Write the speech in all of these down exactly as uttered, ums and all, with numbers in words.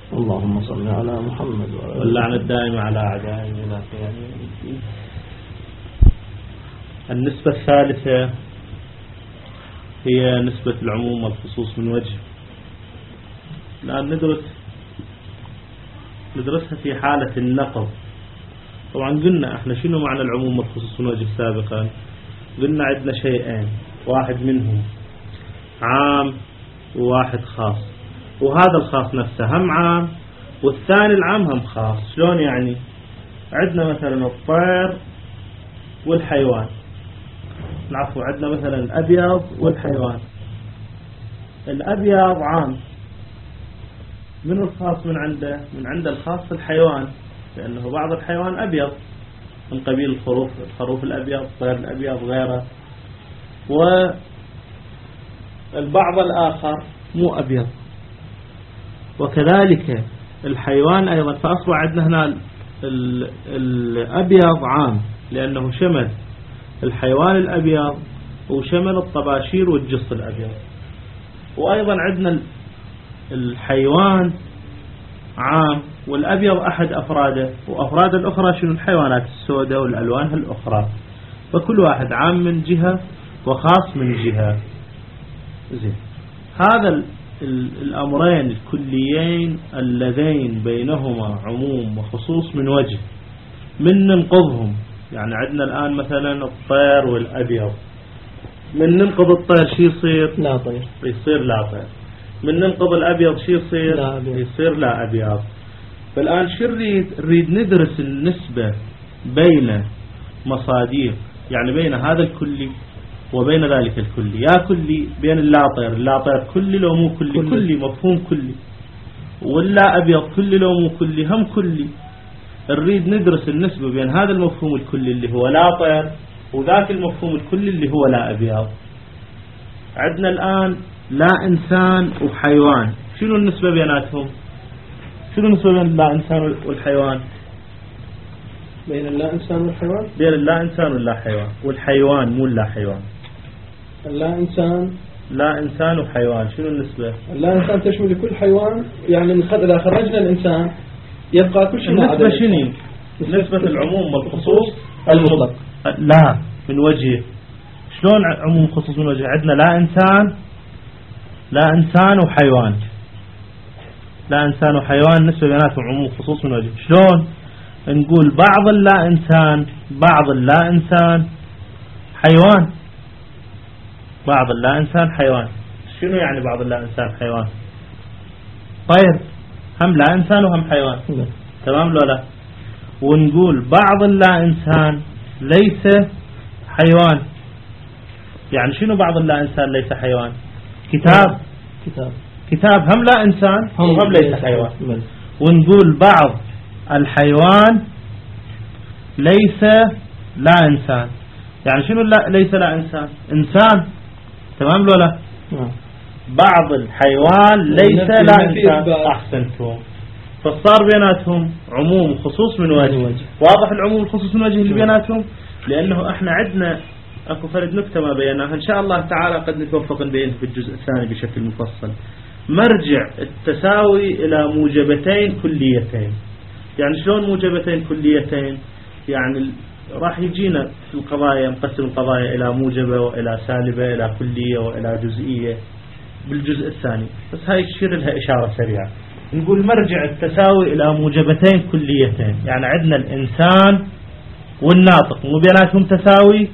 اللهم صل على محمد واللعنة الدائمة على أعدائهم إلى قيام يوم الدين. النسبة الثالثة هي نسبة العموم والخصوص من وجه. الآن ندرس ندرسها في حالة النقض. طبعا قلنا احنا شنو معنى العموم والخصوص من وجه سابقا. قلنا عندنا شيئين، واحد منهم عام وواحد خاص، وهذا الخاص نفسه هم عام والثاني العام هم خاص. شلون يعني؟ عندنا مثلا الطير والحيوان، العفو عندنا مثلا الأبيض والحيوان. الأبيض عام، من الخاص من عنده؟ من عنده الخاص الحيوان، لأنه بعض الحيوان أبيض من قبيل الخروف، الخروف الأبيض، الطير الأبيض، غيره. والبعض الآخر مو أبيض. وكذلك الحيوان أيضا، فأصبح عندنا هنا الأبيض عام لأنه شمل الحيوان الأبيض وشمل الطباشير والجص الأبيض. وأيضا عندنا الحيوان عام والأبيض أحد أفراده، وأفراد الأخرى شنو؟ الحيوانات السوداء والألوان الأخرى. فكل واحد عام من جهة وخاص من جهة. زين، هذا الأمرين الكليين اللذين بينهما عموم وخصوص من وجه من ننقضهم. يعني عندنا الآن مثلا الطير والأبيض، من ننقض الطير شي يصير؟ لا طير، يصير لا طير. من ننقض الأبيض شي يصير؟ لا أبيض. يصير لا أبيض. فالآن شو نريد؟ نريد ندرس النسبة بين مصادير، يعني بين هذا الكلي وبين ذلك الكلي. يا كلي بين اللا طير، اللا طير كلي لو مو كلي، كلي, كلي مفهوم كلي، واللا أبيض كلي لو مو كلي هم كلي. نريد ندرس النسبة بين هذا المفهوم الكلي اللي هو لا طير وذاك المفهوم الكلي اللي هو لا أبيض. عندنا الآن لا إنسان وحيوان، شنو النسبة بيناتهم؟ شنو النسبة بين اللا إنسان والحيوان؟ بين اللا إنسان والحيوان؟ بين اللا إنسان واللا حيوان، والحيوان مو اللا حيوان. اللا إنسان لا إنسان وحيوان، شنو النسبة؟ اللا إنسان تشمل كل حيوان، يعني من خد إذا خرجنا الإنسان يبقى كل شيء. النسبة شنو؟ نسبة العموم والخصوص المطلق. لا من وجه. شلون عموم خصوص من وجه؟ عندنا لا إنسان لا إنسان وحيوان، لا إنسان وحيوان نسبة بيناتهم عموم خصوص من وجه. شلون؟ نقول بعض اللا إنسان بعض اللا إنسان حيوان، بعض اللا إنسان حيوان. شنو يعني بعض اللا إنسان حيوان؟ طير هم لا إنسان وهم حيوان، تمام لو لا؟ ونقول بعض اللا إنسان ليس حيوان، يعني شنو بعض اللا إنسان ليس حيوان؟ كتاب كتاب كتاب هم لا إنسان هم, هم ليس حيوان. ونقول بعض الحيوان ليس لا إنسان، يعني شنو لا ليس لا إنسان؟ إنسان، تمام لو لا؟ بعض الحيوان ليس لا إنسان. أحسنتم. فصار بيناتهم عموم خصوص من وجه. واضح العموم الخصوص من وجه اللي بيناتهم، لأنه احنا عندنا اكو فرد نكتة ما بيناها إن شاء الله تعالى قد نتوفق نبين في الجزء الثاني بشكل مفصل. مرجع التساوي إلى موجبتين كليتين. يعني شلون موجبتين كليتين؟ يعني راح يجينا في القضايا نقسم القضايا إلى موجبة وإلى سالبة إلى كلية وإلى جزئية بالجزء الثاني، بس هاي تشير لها إشارة سريعة. نقول مرجع التساوي إلى موجبتين كليتين، يعني عندنا الإنسان والناطق مو بيناتهم تساوي.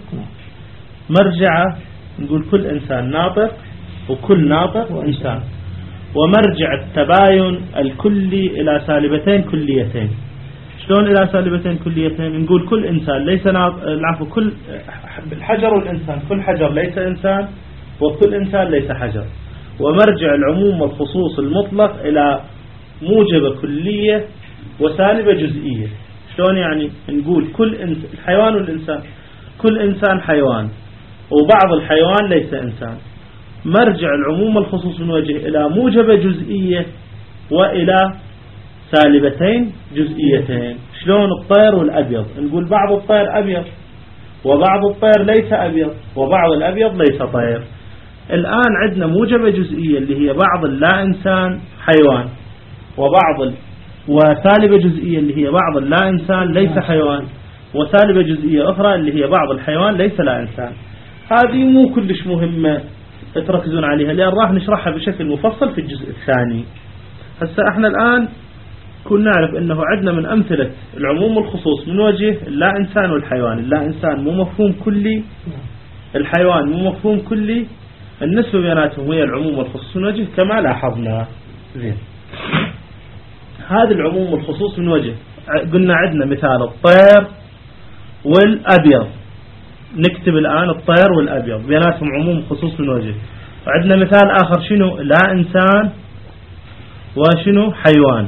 مرجعه نقول كل إنسان ناطق وكل ناطق إنسان. ومرجع التباين الكلي إلى سالبتين كليتين. شلون إلى سالبتين كليتين؟ نقول كل إنسان ليس ناطق، العفو كل الحجر والإنسان، كل حجر ليس إنسان وكل إنسان ليس حجر. ومرجع العموم والخصوص المطلق إلى موجبة كلية وسالبة جزئية. شلون يعني؟ نقول كل إنسان الحيوان والإنسان، كل إنسان حيوان وبعض الحيوان ليس إنسان. مرجع العموم والخصوص من وجه إلى موجبة جزئية وإلى سالبتين جزئيتين. شلون؟ الطير والأبيض، نقول بعض الطير أبيض وبعض الطير ليس أبيض وبعض الأبيض ليس طير. الآن عندنا موجبة جزئية اللي هي بعض اللا إنسان حيوان، وبعض ال... وسالبة جزئية اللي هي بعض اللا إنسان ليس حيوان، وسالبة جزئية أخرى اللي هي بعض الحيوان ليس لا إنسان. هذه مو كلش مهمة تركزون عليها لأن راح نشرحها بشكل مفصل في الجزء الثاني. هسه احنا الآن كنا نعرف أنه عندنا من أمثلة العموم والخصوص من وجه اللا إنسان والحيوان. اللا إنسان مو مفهوم كلي، الحيوان مو مفهوم كلي، النسبة بيناتهم هي العموم والخصوص من وجه كما لاحظنا. زين، هذا العموم والخصوص من وجه قلنا عندنا مثال الطير والأبيض، نكتب الآن الطير والأبيض بيناتهم عموم وخصوص من وجه. وعندنا مثال آخر شنو؟ لا إنسان وشنو؟ حيوان.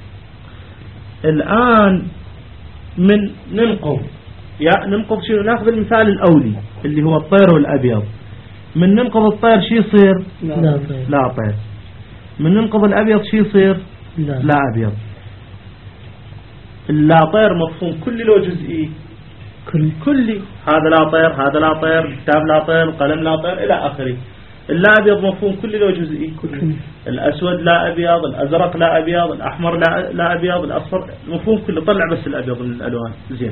الآن من ننقض يا ننقض شنو؟ ناخذ المثال الأولي اللي هو الطير والأبيض. من ننقض الطير شي يصير؟ لا طير. لا طير. من ننقض الأبيض شي يصير؟ لا, لا أبيض. اللا طير مفهوم كلي لو جزئي؟ كل كلي. هذا لا طير، هذا لا طير، كتاب لا طير، قلم لا طير إلى آخره. اللا أبيض مفهوم كلي لو جزئي؟ كل. الأسود لا أبيض، الأزرق لا أبيض، الأحمر لا لا أبيض، الأصفر مفهوم كله. طلع بس الأبيض من الألوان. زين،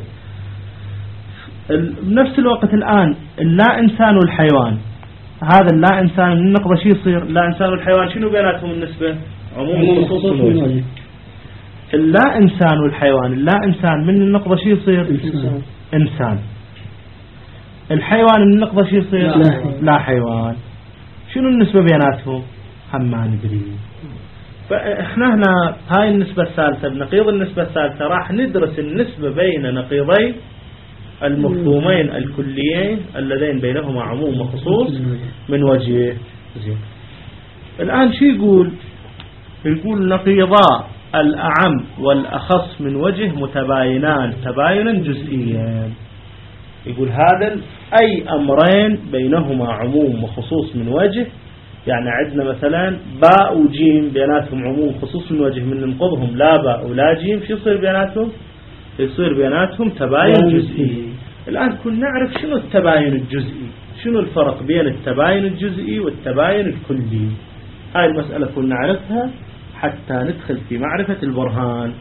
بنفس الوقت الآن اللا إنسان والحيوان، هذا اللا إنسان من النقضة شي يصير؟ اللا إنسان والحيوان شنو بيناتهم النسبة؟ عموم وخصوص من وجه. اللا إنسان والحيوان، اللا إنسان من النقضة شي يصير؟ إنسان. إنسان. الحيوان من النقضة شي يصير؟ لا. لا حيوان. شنو النسبة بيناتهم؟ هم ما ندري. فإحنا هنا هاي النسبة الثالثة بنقيض النسبة الثالثة راح ندرس النسبة بين نقيضي المفهومين الكليين اللذين بينهما عموم وخصوص من وجه. زين، الآن شو يقول؟ يقول نقيضا الأعم والأخص من وجه متباينان تباينا جزئيا. يقول هذا أي أمرين بينهما عموم وخصوص من وجه، يعني عندنا مثلا باء وجيم بيناتهم عموم وخصوص من وجه، من ننقضهم لا باء ولا جيم شو يصير بيناتهم؟ يصير بيناتهم تباين جزئي. الآن كنا نعرف شنو التباين الجزئي، شنو الفرق بين التباين الجزئي والتباين الكلي. هاي المسألة كنا نعرفها حتى ندخل في معرفة البرهان.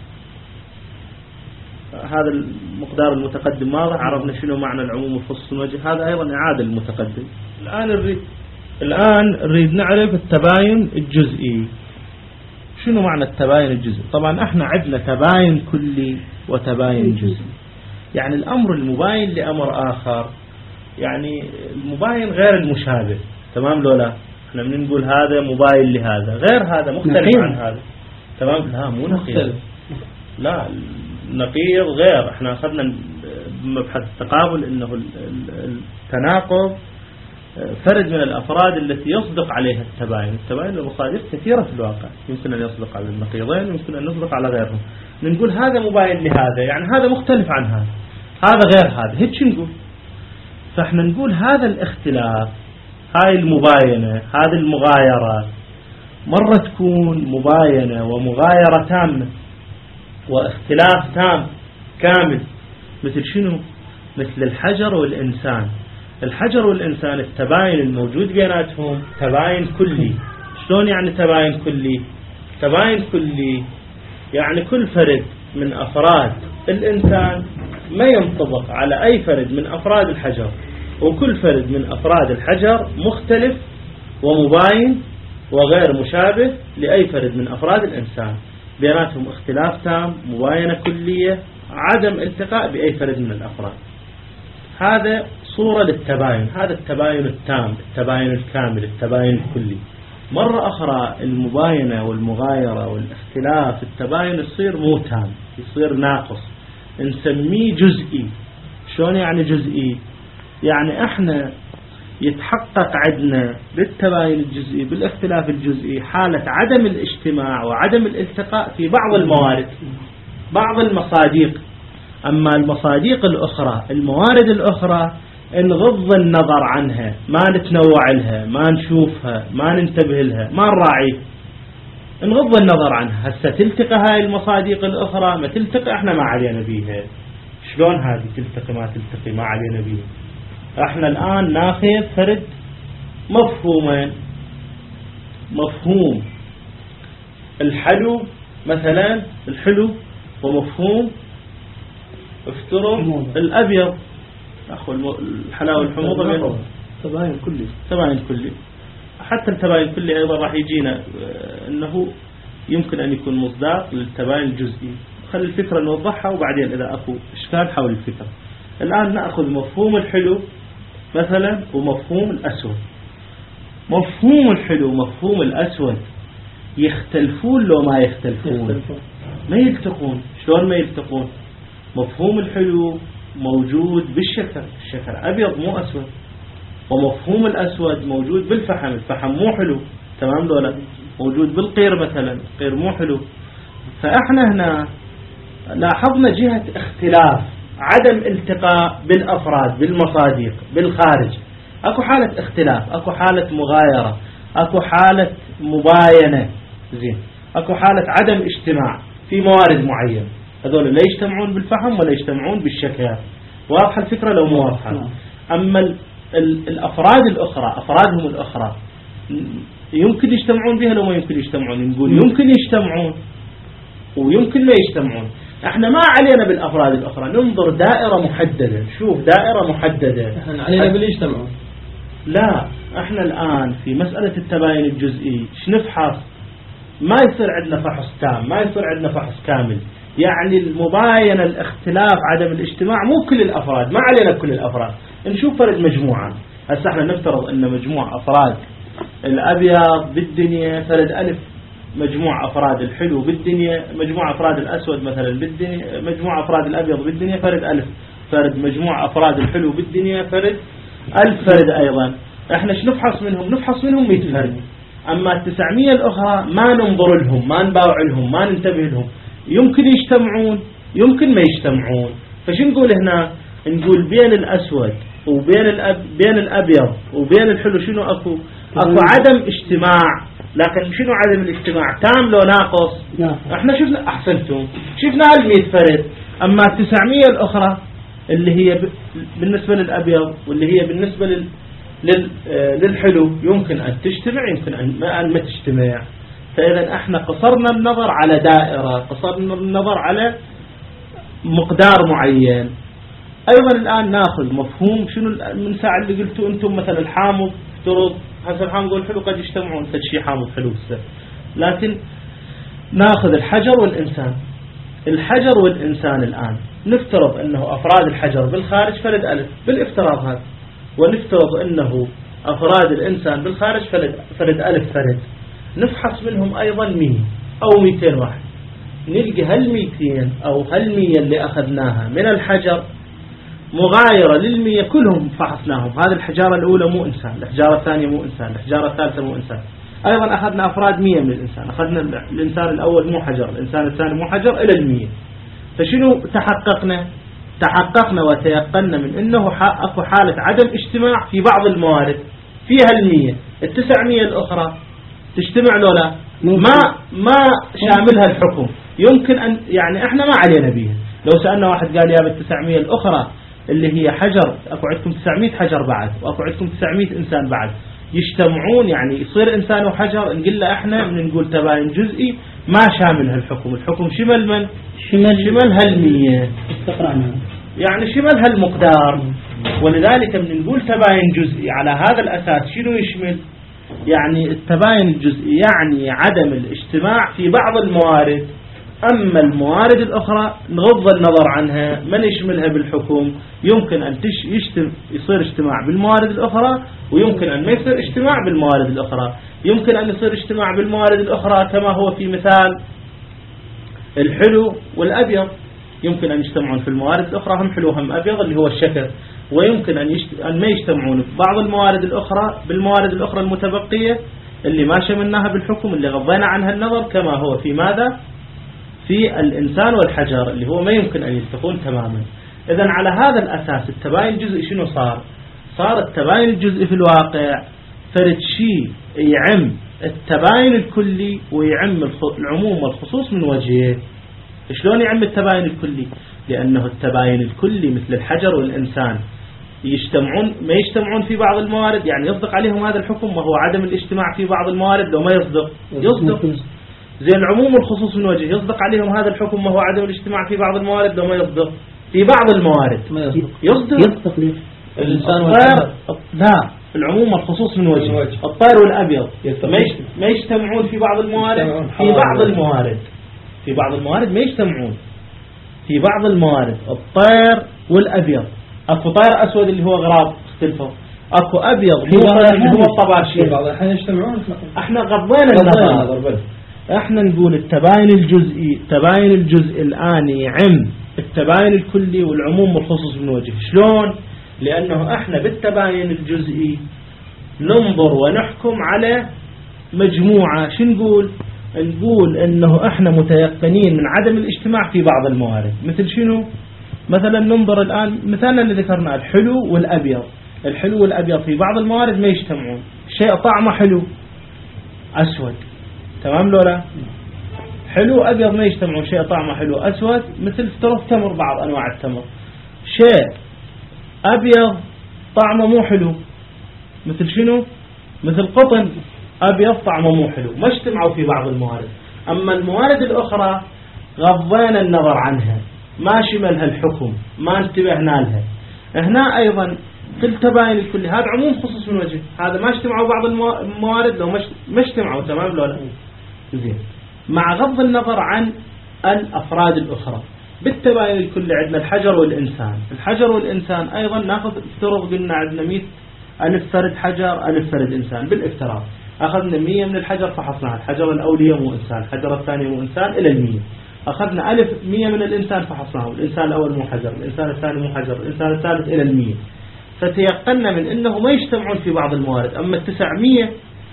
هذا المقدار المتقدم ماذا؟ عرفنا شنو معنى العموم والخصوص من وجه، هذا أيضا إعادة المتقدم. الآن نريد الآن نريد نعرف التباين الجزئي. شنو معنى التباين الجزئي؟ طبعا احنا عندنا تباين كلي وتباين جزئي. يعني الأمر المباين لأمر آخر، يعني المباين غير المشابه، تمام لو لا؟ احنا من نقول هذا مباين لهذا، غير هذا مختلف عن هذا، تمام؟ لا مو نقيض، لا نقيض غير. احنا أخذنا بمبحث التقابل انه التناقض فرد من الأفراد التي يصدق عليها التباين. التباين المصادف كثيرة في الواقع، يمكن أن يصدق على النقيضين ويمكن أن يصدق على غيرهم. نقول هذا مباين لهذا، يعني هذا مختلف عن هذا، هذا غير هذا، هيك نقول. فاحنا نقول هذا الاختلاف، هاي المباينة، هذه المغايرة، مرة تكون مباينة ومغايرة تامة واختلاف تام كامل، مثل شنو؟ مثل الحجر والإنسان. الحجر والإنسان التباين الموجود بيناتهم تباين كلي. شلون يعني تباين كلي؟ تباين كلي يعني كل فرد من أفراد الإنسان ما ينطبق على أي فرد من أفراد الحجر، وكل فرد من أفراد الحجر مختلف ومباين وغير مشابه لأي فرد من أفراد الإنسان. بيناتهم اختلاف تام، مباينة كلية، عدم التقاء بأي فرد من الأفراد. هذا صورة للتباين، هذا التباين التام، التباين الكامل، التباين الكلي. مرة أخرى المباينة والمغايرة والاختلاف التباين يصير مو تام، يصير ناقص، نسميه جزئي. شلون يعني جزئي؟ يعني احنا يتحقق عندنا بالتباين الجزئي بالاختلاف الجزئي حالة عدم الاجتماع وعدم الالتقاء في بعض الموارد، بعض المصاديق. أما المصاديق الأخرى، الموارد الأخرى، نغض النظر عنها، ما نتنوع لها، ما نشوفها، ما ننتبه لها، ما نراعيها، نغض النظر عنها. هسه تلتقى هاي المصاديق الأخرى ما تلتقى، احنا ما علينا بيها. شلون هذه تلتقي ما تلتقي ما علينا بيها؟ احنا الآن ناخذ فرد مفهومين، مفهوم الحلو مثلا، الحلو ومفهوم افترض الأبيض، أخو الحلاوة والحموضة بين تباين كلي، تباين كلي. حتى التباين كلي أيضا راح يجينا أنه يمكن أن يكون مصداق للتباين الجزئي. خلي الفكرة نوضحها وبعدين إذا أكو إشكال حول الفكرة. الآن نأخذ مفهوم الحلو مثلا ومفهوم الأسود. مفهوم الحلو ومفهوم الأسود يختلفون لو ما يختلفون؟ ما يلتقون. شلون ما يلتقون؟ مفهوم الحلو موجود بالشكر، الشكر أبيض مو أسود، ومفهوم الأسود موجود بالفحم، الفحم مو حلو، تمام لو لا؟ موجود بالقير مثلا، القير مو حلو. فإحنا هنا لاحظنا جهة اختلاف، عدم التقاء بالأفراد بالمصادق بالخارج. أكو حالة اختلاف، أكو حالة مغايرة، أكو حالة مباينة، زين، أكو حالة عدم اجتماع في موارد معينة. هذول لا يجتمعون بالفحم ولا يجتمعون بالشكاية. واضحة الفكرة لو مو واضحة؟ أما ال ال الأفراد الأخرى، أفرادهم الأخرى يمكن يجتمعون بها لو ما يمكن يجتمعون. نقول يمكن يجتمعون ويمكن ما يجتمعون. احنا ما علينا بالأفراد الأخرى، ننظر دائرة محددة. شوف دائرة محددة، احنا علينا باليجتمعون. لا، احنا الآن في مسألة التباين الجزئي ايش نفحص؟ ما يصير عندنا فحص تام، ما يصير عندنا فحص كامل. يعني المباينة، الاختلاف، عدم الاجتماع، مو كل الأفراد، ما علينا كل الأفراد. نشوف فرد مجموعة. هسه احنا نفترض ان مجموع أفراد الأبيض بالدنيا فرد ألف، مجموع أفراد الحلو بالدنيا، مجموع أفراد الأسود مثلا بالدنيا، مجموع أفراد الأبيض بالدنيا فرد ألف فرد، مجموع أفراد الحلو بالدنيا فرد ألف فرد أيضا. احنا شو نفحص منهم؟ نفحص منهم مئة فرد. أما التسعمية الأخرى ما ننظر لهم، ما نباوع لهم، ما ننتبه لهم. يمكن يجتمعون يمكن ما يجتمعون. فشو نقول هنا؟ نقول بين الأسود وبين الأب بين الأبيض وبين الحلو شنو أكو؟ أكو عدم اجتماع. لكن شنو عدم الاجتماع؟ تام لو ناقص؟ احنا شفنا، أحسنتم، شفنا المئة فرد. أما التسعمية الأخرى اللي هي بالنسبة للأبيض واللي هي بالنسبة لل للحلو يمكن أن تجتمع، يمكن أن ما تجتمع. فإذا احنا قصرنا النظر على دائرة، قصرنا النظر على مقدار معين. أيضا الآن ناخذ مفهوم شنو من ساعة اللي قلتوا أنتم مثلا الحامض، افترض هسه الحامض والحلو قد يجتمعون، فشي حامض حلو السر. لكن ناخذ الحجر والإنسان. الحجر والإنسان الآن نفترض أنه أفراد الحجر بالخارج فرد ألف بالافتراض هذا، ونفترض أنه أفراد الإنسان بالخارج فرد, فرد ألف فرد. نفحص منهم أيضا مية أو مئتين واحد، نلقى هالمئتين أو هالمية اللي أخذناها من الحجر مغايرة للمية كلهم فحصناهم. هذه الحجارة الأولى مو إنسان، الحجارة الثانية مو إنسان، الحجارة الثالثة مو إنسان. أيضا أخذنا أفراد مية من الإنسان، أخذنا الإنسان الأول مو حجر، الإنسان الثاني مو حجر، إلى المية. فشنو تحققنا؟ تحققنا وتيقنا من أنه أكو حالة عدم اجتماع في بعض الموارد فيها المية. التسعمية الأخرى تجتمع لو لا؟ ما ما شاملها الحكم. يمكن أن يعني احنا ما علينا بيها. لو سألنا واحد قال يا بالتسعمية الأخرى اللي هي حجر، أكو عندكم تسعمية حجر بعد وأكو عندكم تسعمية إنسان بعد، يجتمعون يعني يصير إنسان وحجر؟ نقول له احنا من نقول تباين جزئي ما شاملها الحكم. الحكم شمل من؟ شمل شمل هالمية، يعني شمل هالمقدار. ولذلك من نقول تباين جزئي على هذا الأساس شنو يشمل؟ يعني التباين الجزئي يعني عدم الاجتماع في بعض الموارد. أما الموارد الأخرى نغض النظر عنها، ما نشملها بالحكم. يمكن أن يشتم يصير اجتماع بالموارد الأخرى، ويمكن أن ما يصير اجتماع بالموارد الأخرى. يمكن أن يصير اجتماع بالموارد الأخرى كما هو في مثال الحلو والأبيض، يمكن أن يجتمعون في الموارد الأخرى هم حلو هم أبيض اللي هو الشكر. ويمكن أن, يشت... أن ما يجتمعون في بعض الموارد الأخرى بالموارد الأخرى المتبقية اللي ما شملناها بالحكم، اللي غضينا عنها النظر، كما هو في ماذا؟ في الإنسان والحجر اللي هو ما يمكن أن يلتقون تماما. إذن على هذا الأساس التباين الجزئي شنو صار؟ صار التباين الجزئي في الواقع فرد شيء يعم التباين الكلي ويعم العموم والخصوص من وجهه. شلون يعم التباين الكلي؟ لأنه التباين الكلي مثل الحجر والإنسان يجتمعون ما يجتمعون في بعض الموارد، يعني يصدق عليهم هذا الحكم وهو عدم الاجتماع في بعض الموارد. لو ما يصدق يصدق. زين العموم والخصوص من وجه يصدق عليهم هذا الحكم وهو عدم الاجتماع في بعض الموارد لو ما يصدق في بعض الموارد ما يصدق يصدق, يصدق ليه الإنسان الطير لا العموم والخصوص من وجه, وجه. الطير والأبيض ما يجتمعون في بعض الموارد في بعض الموارد في بعض الموارد ما يجتمعون في بعض الموارد الطير والأبيض اكو طير أسود اللي هو غراب اختلفوا اكو أبيض اللي هو الطباشير بعض الأحيان يجتمعون احنا غضينا النظر احنا نقول التباين الجزئي تباين الجزء الآن يعم التباين الكلي والعموم والخصوص من وجه. شلون؟ لأنه احنا بالتباين الجزئي ننظر ونحكم على مجموعة. شو نقول؟ نقول انه احنا متيقنين من عدم الاجتماع في بعض الموارد. مثل شنو؟ مثلا ننظر الآن مثلا اللي ذكرنا الحلو والأبيض. الحلو والأبيض في بعض الموارد ما يجتمعون. شيء طعمه حلو أسود تمام لولا حلو أبيض ما يجتمعون. شيء طعمه حلو أسود مثل فترة تمر بعض أنواع التمر. شيء أبيض طعمه مو حلو مثل شنو؟ مثل قطن أبيض طعمه مو حلو. ما اجتمعوا في بعض الموارد. أما الموارد الأخرى غضينا النظر عنها ما شملها الحكم ما انتبهنا لها. هنا أيضا في التباين الكلي هذا عموم خصوص من وجه. هذا ما اجتمعوا بعض الموارد لو ما اجتمعوا تمام لو لا زين مع غض النظر عن الأفراد الأخرى. بالتباين الكلي عندنا الحجر والإنسان. الحجر والإنسان أيضا ناخذ افترض قلنا عندنا مئة ألف فرد حجر ألف فرد إنسان. بالافتراض أخذنا مية من الحجر فحصناها. الحجر الأولية مو إنسان الحجر الثاني مو إنسان إلى المية. أخذنا ألف مية من الإنسان فحصناه. الإنسان الأول مو حجر الإنسان الثاني مو حجر الإنسان الثالث إلى المية. فتيقنا من أنه ما يجتمعون في بعض الموارد. أما التسعمية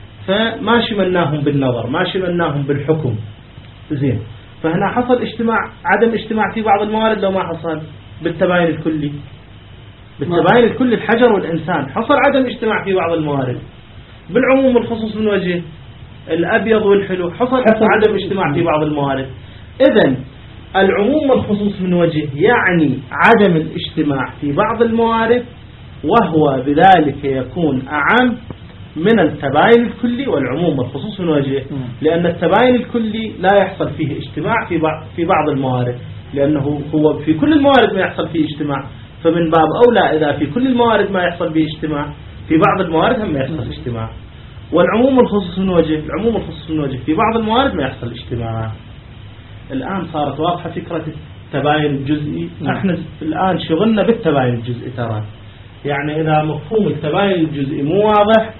فما شملناهم بالنظر ما شملناهم بالحكم زين. فهنا حصل اجتماع عدم اجتماع في بعض الموارد لو ما حصل بالتباين الكلي. بالتباين الكلي الحجر والإنسان حصل عدم اجتماع في بعض الموارد. بالعموم والخصوص من وجه الأبيض والحلو حصل عدم اجتماع في بعض الموارد. إذن العموم والخصوص من وجه يعني عدم الاجتماع في بعض الموارد وهو بذلك يكون أعم من التباين الكلي والعموم والخصوص من وجه. لأن التباين الكلي لا يحصل فيه اجتماع في بعض في بعض الموارد لأنه هو في كل الموارد ما يحصل فيه اجتماع. فمن باب أولى إذا في كل الموارد ما يحصل فيه اجتماع في بعض الموارد هم ما يحصل اجتماع. والعموم والخصوص من وجه العموم والخصوص من وجه في بعض الموارد ما يحصل اجتماع. الآن صارت واضحة فكرة التباين الجزئي. احنا الآن شغلنا بالتباين الجزئي ترى يعني إذا مفهوم التباين الجزئي مو واضح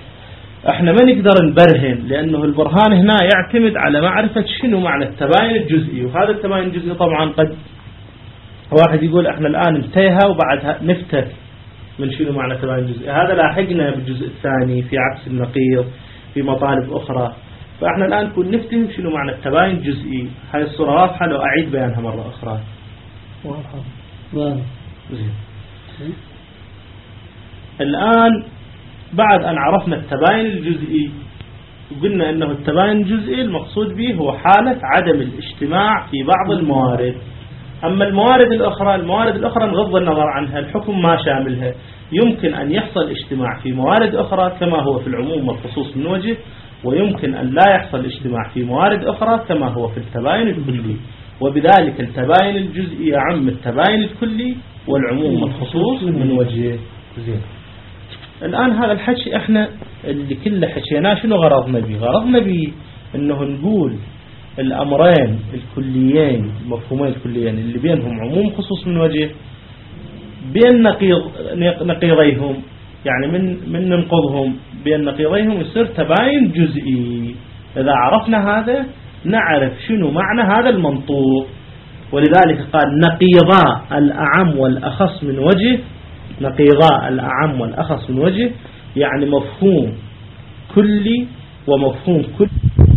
احنا ما نقدر نبرهن. لأنه البرهان هنا يعتمد على معرفة شنو معنى التباين الجزئي. وهذا التباين الجزئي طبعا قد واحد يقول احنا الآن انتهى وبعدها نفتك من شنو معنى التباين الجزئي. هذا لاحقنا بالجزء الثاني في عكس النقيض في مطالب أخرى. فاحنا الآن نكون نفتهم شنو معنى التباين الجزئي. هاي الصورة واضحة لو أعيد بيانها مرة أخرى. واضحة زين. الآن بعد أن عرفنا التباين الجزئي وقلنا أنه التباين الجزئي المقصود به هو حالة عدم الاجتماع في بعض الموارد. أما الموارد الأخرى الموارد الأخرى نغض النظر عنها الحكم ما شاملها. يمكن أن يحصل اجتماع في موارد أخرى كما هو في العموم والخصوص من وجه ويمكن أن لا يحصل اجتماع في موارد أخرى كما هو في التباين الكلي. وبذلك التباين الجزئي يعم التباين الكلي والعموم والخصوص من وجه. زين. الآن هذا الحكي احنا اللي كله حكيناه شنو غرضنا به؟ غرضنا به انه نقول الامرين الكليين المفهومين الكليين اللي بينهم عموم خصوص من وجه بين نقيض نقيضيهم يعني من من ننقضهم بين نقيضيهم يصير تباين جزئي. اذا عرفنا هذا نعرف شنو معنى هذا المنطوق. ولذلك قال نقيضا الأعم والأخص من وجه. نقيضا الأعم والأخص من وجه يعني مفهوم كلي ومفهوم كلي.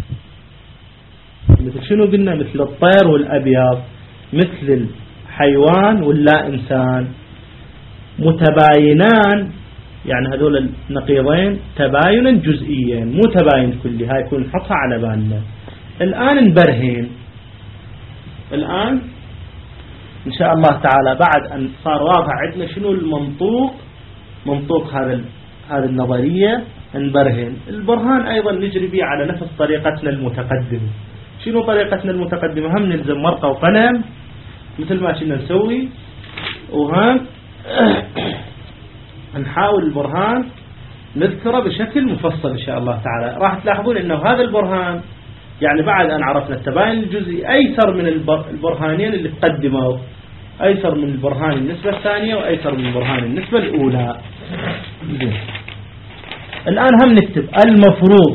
مثل شنو قلنا؟ مثل الطير والأبيض مثل الحيوان واللا إنسان متباينان يعني هذول النقيضين تباينا جزئيا مو تباين كلي. هاي يكون نحطها على بالنا. الآن نبرهن. الآن إن شاء الله تعالى بعد أن صار واضح عندنا شنو المنطوق منطوق هذا هذه النظرية نبرهن. البرهان أيضا نجري به على نفس طريقتنا المتقدمة شنو طريقتنا المتقدمة؟ هم نلزم ورقة وقلم مثل ما كنا نسوي، وهم نحاول البرهان نذكره بشكل مفصل إن شاء الله تعالى. راح تلاحظون أنه هذا البرهان يعني بعد أن عرفنا التباين الجزئي أيسر من البرهانين اللي تقدموا، أيسر من البرهان النسبة الثانية وأيسر من البرهان النسبة الأولى. الآن هم نكتب المفروض،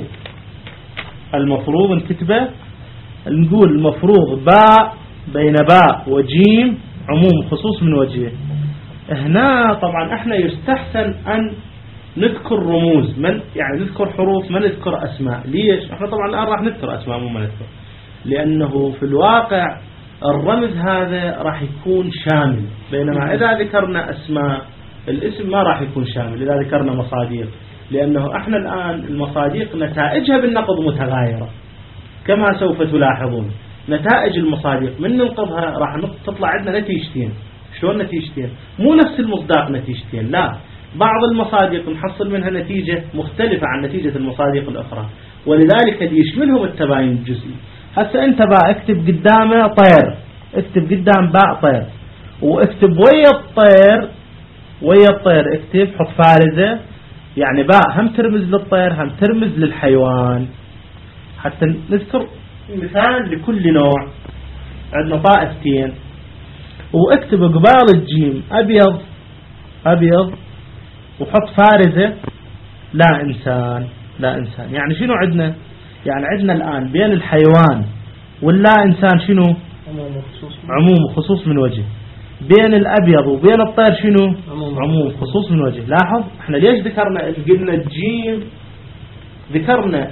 المفروض نكتبه، نقول المفروض باء بين باء وجيم عموم خصوص من وجهه. هنا طبعا احنا يستحسن أن نذكر رموز، من يعني نذكر حروف ما نذكر أسماء. ليش؟ احنا طبعا الآن راح نذكر أسماء مو ما نذكر، لأنه في الواقع الرمز هذا راح يكون شامل، بينما إذا ذكرنا أسماء الاسم ما راح يكون شامل إذا ذكرنا مصاديق، لأنه احنا الآن المصاديق نتائجها بالنقض متغايرة كما سوف تلاحظون. نتائج المصاديق من ننقضها راح تطلع عندنا نتيجتين. شلون نتيجتين؟ مو نفس المصداق نتيجتين، لا، بعض المصاديق نحصل منها نتيجة مختلفة عن نتيجة المصاديق الأخرى، ولذلك يشملهم التباين الجزئي. هسه انت بقى اكتب قدامه طير، اكتب قدام باء طير، واكتب ويا الطير، ويا الطير اكتب حط فارزة، يعني باء هم ترمز للطير هم ترمز للحيوان، حتى نذكر مثال لكل نوع. عندنا طائفتين، واكتب قبال الجيم أبيض أبيض وحط فارزة لا إنسان لا إنسان. يعني شنو عندنا؟ يعني عندنا الآن بين الحيوان واللا إنسان شنو؟ عموم وخصوص من وجه. بين الأبيض وبين الطير شنو؟ عموم وخصوص من وجه. لاحظ احنا ليش ذكرنا قلنا الجيم ذكرنا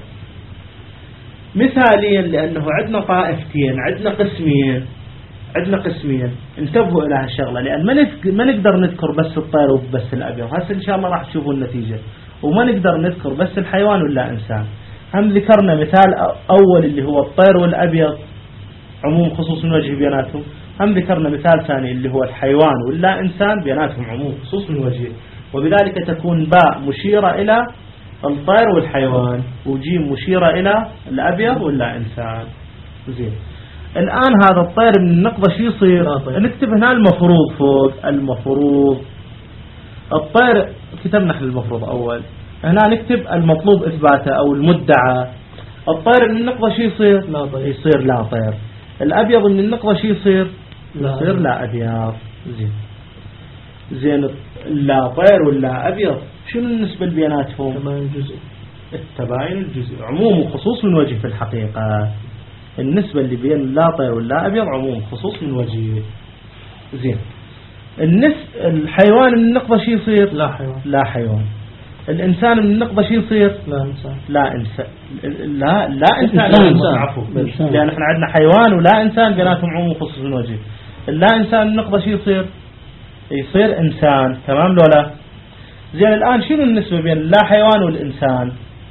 مثاليا؟ لأنه عندنا طائفتين، عندنا قسمين، عندنا قسمين. انتبهوا إلى هالشغلة، لأن ما نقدر نذكر بس الطير وبس الأبيض. هسه إن شاء الله راح تشوفوا النتيجة. وما نقدر نذكر بس الحيوان ولا إنسان. هم ذكرنا مثال أول اللي هو الطير والأبيض عموم خصوص من وجه بيناتهم. هم ذكرنا مثال ثاني اللي هو الحيوان ولا إنسان بيناتهم عموم خصوص من وجه، وبذلك تكون باء مشيرة إلى الطير والحيوان، وجيم مشيرة إلى الأبيض ولا إنسان. زين، الآن هذا الطير من النقطة شو يصير؟ نكتب هنا المفروض فوق. المفروض الطير كتبنا احنا المفروض أول، هنا نكتب المطلوب إثباته أو المدعى. الطير من النقطة شو يصير؟ لا طير. يصير لا طير. الأبيض من النقطة شو يصير؟ لا يصير لا أبيض. زين زين لا طير ولا أبيض شنو النسبة بيناتهم؟ التباين الجزئي. التباين الجزئي عموم وخصوص من وجه في الحقيقة. النسبة اللي بين لا طير ولا أبيض عموم خصوص من وجه. زين، النس الحيوان من النقطة شو يصير؟ لا حيوان. لا حيوان. الإنسان من النقطة شو يصير؟ لا إنسان. لا إنسان. لا لا إنسان. لا إنسان. عفوا. لأن إحنا عندنا حيوان ولا إنسان بيناتهم عموم خصوص من وجه. اللا إنسان من النقطة شو يصير؟ يصير إنسان. تمام لولا؟ زين، الآن شنو النسبة بين لا حيوان والإنسان؟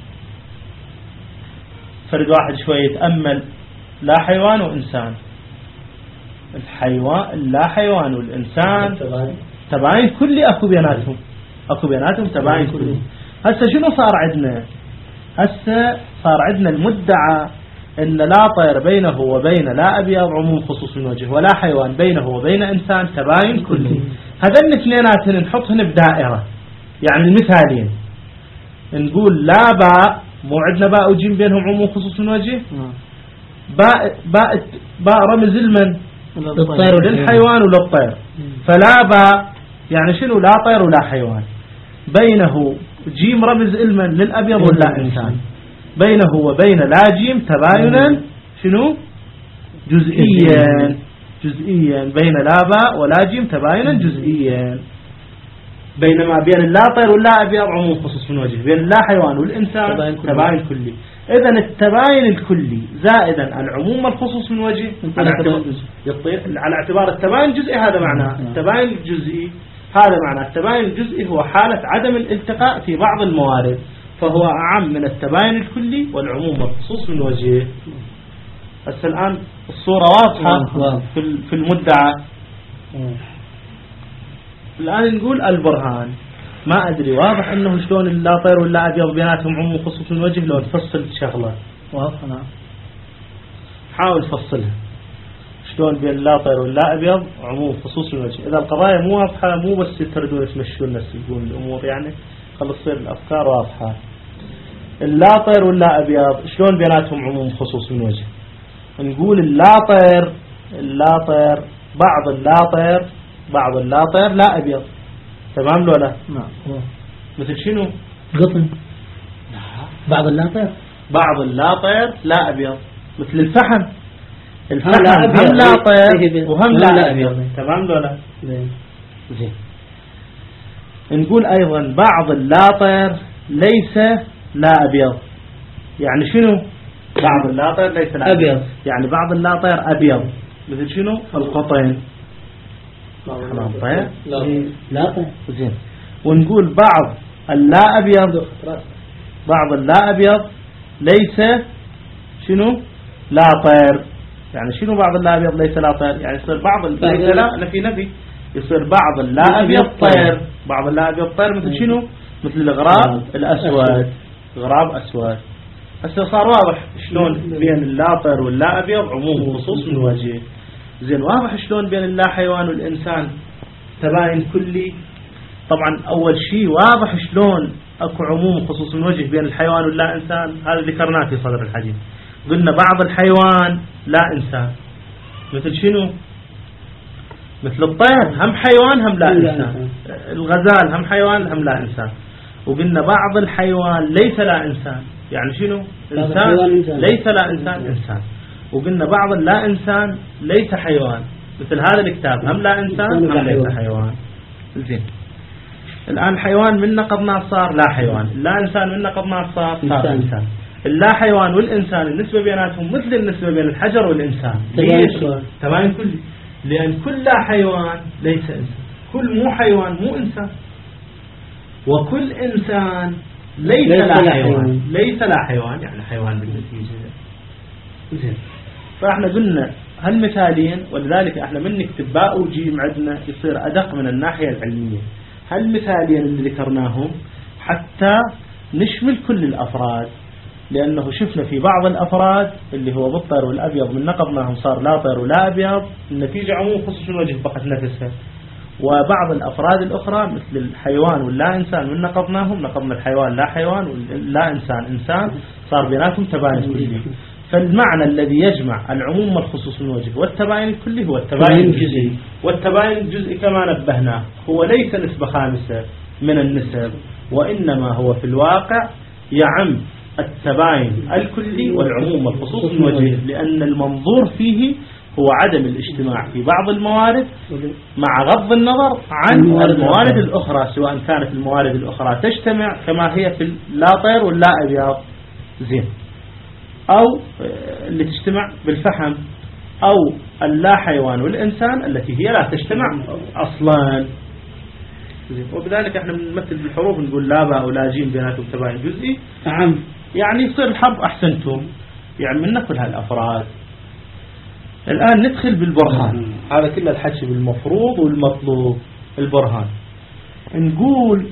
فرد واحد شوي يتأمل. لا حيوان وإنسان. الحيوان لا حيوان والإنسان تباين كلي أكو بيناتهم، أكو بيناتهم تباين كلي. هسه شنو صار عندنا؟ هسه صار عندنا المدعى إن لا طير بينه وبين لا أبيض عموم خصوص من وجه، ولا حيوان بينه وبين إنسان تباين كلي. هذين الاثنيناتن نحطهن بدائرة، يعني المثالين نقول لا باء، مو عندنا باء وجيم بينهم عموم خصوص من وجه. باء باء باء رمز المن للطير للحيوان وللطير، فلا باء يعني شنو؟ لا طير ولا حيوان. بينه جيم رمز المن للأبيض ولا إنسان. بينه وبين لا جيم تباينا شنو؟ جزئيا. جزئيا بين لا باء ولا جيم تباينا جزئيا. بينما بين لا طير ولا أبيض عموم خصوص من وجه، بين لا حيوان والإنسان تباين كلي. إذن التباين الكلي زائدا العموم الخصوص من وجه على اعتبار, على اعتبار التباين الجزئي. هذا معناه التباين الجزئي، هذا معناه التباين الجزئي هو حالة عدم الالتقاء في بعض الموارد، فهو أعم من التباين الكلي والعموم الخصوص من وجه. بس الآن الصورة واضحة في المدعى. الآن نقول البرهان. ما أدري واضح أنه شلون لا طير ولا أبيض بيناتهم عموم خصوص من وجه لو تفصل شغلة. واضح. نعم. حاول تفصلها شلون بين لا طير واللا أبيض عموم خصوص الوجه. إذا القضايا مو واضحة مو بس تردون تمشون الناس يقول الأمور يعني خلص تصير الأفكار واضحة. اللا طير واللا أبيض شلون بيناتهم عموم خصوص من وجه؟ نقول اللا طير اللا طير بعض اللا طير بعض اللا طير لا أبيض، تمام لو لا؟ نعم. مثل شنو؟ قطن. بعض اللا طير بعض اللا طير لا أبيض، مثل الفحم الفحم هم لا طير وهم لا أبيض، تمام لو لا؟ زين. نقول أيضا بعض اللا طير ليس لا أبيض، يعني شنو بعض اللا طير ليس لا أبيض؟ يعني بعض اللا طير أبيض، مثل شنو القطين حمام طير لا طير. زين. ونقول بعض اللا أبيض بعض اللا أبيض ليس شنو لا طير، يعني شنو بعض اللا أبيض ليس لا طير؟ يعني يصير بعض ليس لا نفي نفي، يصير بعض اللا أبيض طير، بعض اللا أبيض طير مثل شنو؟ مثل الغراب الأسود، غراب أسود. هسه صار واضح شلون بين اللا طير واللا أبيض عموم خصوص من وجه. زين واضح شلون بين اللا حيوان والإنسان تباين كلي. طبعا أول شيء واضح شلون أكو عموم خصوص من وجه بين الحيوان واللا إنسان، هذا ذكرناه في صدر الحديث. قلنا بعض الحيوان لا إنسان، مثل شنو؟ مثل الطير هم حيوان هم لا إنسان، الغزال هم حيوان هم لا إنسان. وقلنا بعض الحيوان ليس لا إنسان، يعني شنو؟ إنسان ليس لا إنسان إنسان. وقلنا بعض اللا إنسان ليس حيوان، مثل هذا الكتاب هم لا إنسان هم ليس حيوان. زين. الآن حيوان من نقضنا صار لا حيوان، لا إنسان من نقضنا صار صار إنسان. اللا حيوان والإنسان النسبة بيناتهم مثل النسبة بين الحجر والإنسان، تمام كلي، لأن كل لا حيوان ليس إنسان، كل مو حيوان مو إنسان، وكل إنسان ليس, ليس لا حيوان ليس لا حيوان يعني حيوان بالنتيجة. زين. فاحنا قلنا هالمثالين، ولذلك احنا من نكتب باء وجيم عندنا يصير أدق من الناحية العلمية. هالمثالين اللي ذكرناهم حتى نشمل كل الأفراد، لأنه شفنا في بعض الأفراد اللي هو بالطير والأبيض من نقضناهم صار لا طير ولا أبيض، النتيجة عموم خصوص الوجه بقت نفسها. وبعض الأفراد الأخرى مثل الحيوان واللا إنسان من نقضناهم نقضنا الحيوان لا حيوان واللا إنسان إنسان، صار بيناتهم تباين كلي. فالمعنى الذي يجمع العموم والخصوص من وجه والتباين الكلي هو التباين الجزئي. والتباين الجزئي كما نبهنا هو ليس نسبة خامسة من النسب، وإنما هو في الواقع يعم التباين الكلي والعموم والخصوص من وجه، لأن المنظور فيه هو عدم الاجتماع في بعض الموارد مع غض النظر عن الموارد الأخرى، سواء كانت الموارد الأخرى تجتمع كما هي في اللا طير واللا أبيض زين، أو اللي تجتمع بالفحم، أو اللا حيوان والإنسان التي هي لا تجتمع أصلا. وبذلك احنا بنمثل بالحروف نقول لا باء ولا جيم بيناتهم تباين جزئي، نعم، يعني يصير الحظ أحسنتم، يعني من نقل هالأفراد. الآن ندخل بالبرهان، هذا كله الحكي بالمفروض والمطلوب. البرهان نقول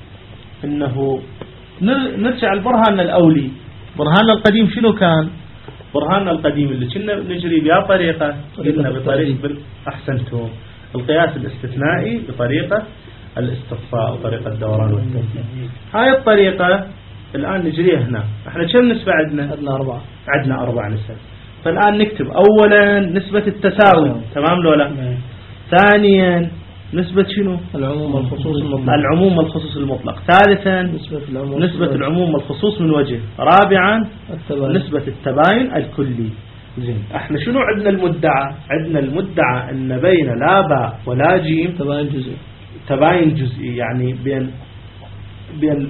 إنه نرجع البرهان الأولي. برهاننا القديم شنو كان؟ برهاننا القديم اللي كنا نجري بها طريقة، قلنا بطريقة أحسنتم القياس الاستثنائي بطريقة الاستقصاء وطريقة الدوران والتنفيذ. هاي الطريقة الآن نجريها هنا. احنا كم نسبة عندنا؟ عندنا أربعة عندنا أربع نسب. فالآن نكتب أولا نسبة التساوي، تمام لو لا؟ ثانيا نسبة شنو؟ العموم والخصوص المطلق. العموم والخصوص المطلق. ثالثا نسبة العموم, نسبة العموم والخصوص من وجه. رابعا التباين. نسبة التباين الكلي. زين. احنا شنو عندنا المدعى؟ عندنا المدعى ان بين لا باء ولا جيم تباين جزئي. تباين جزئي، يعني بين بين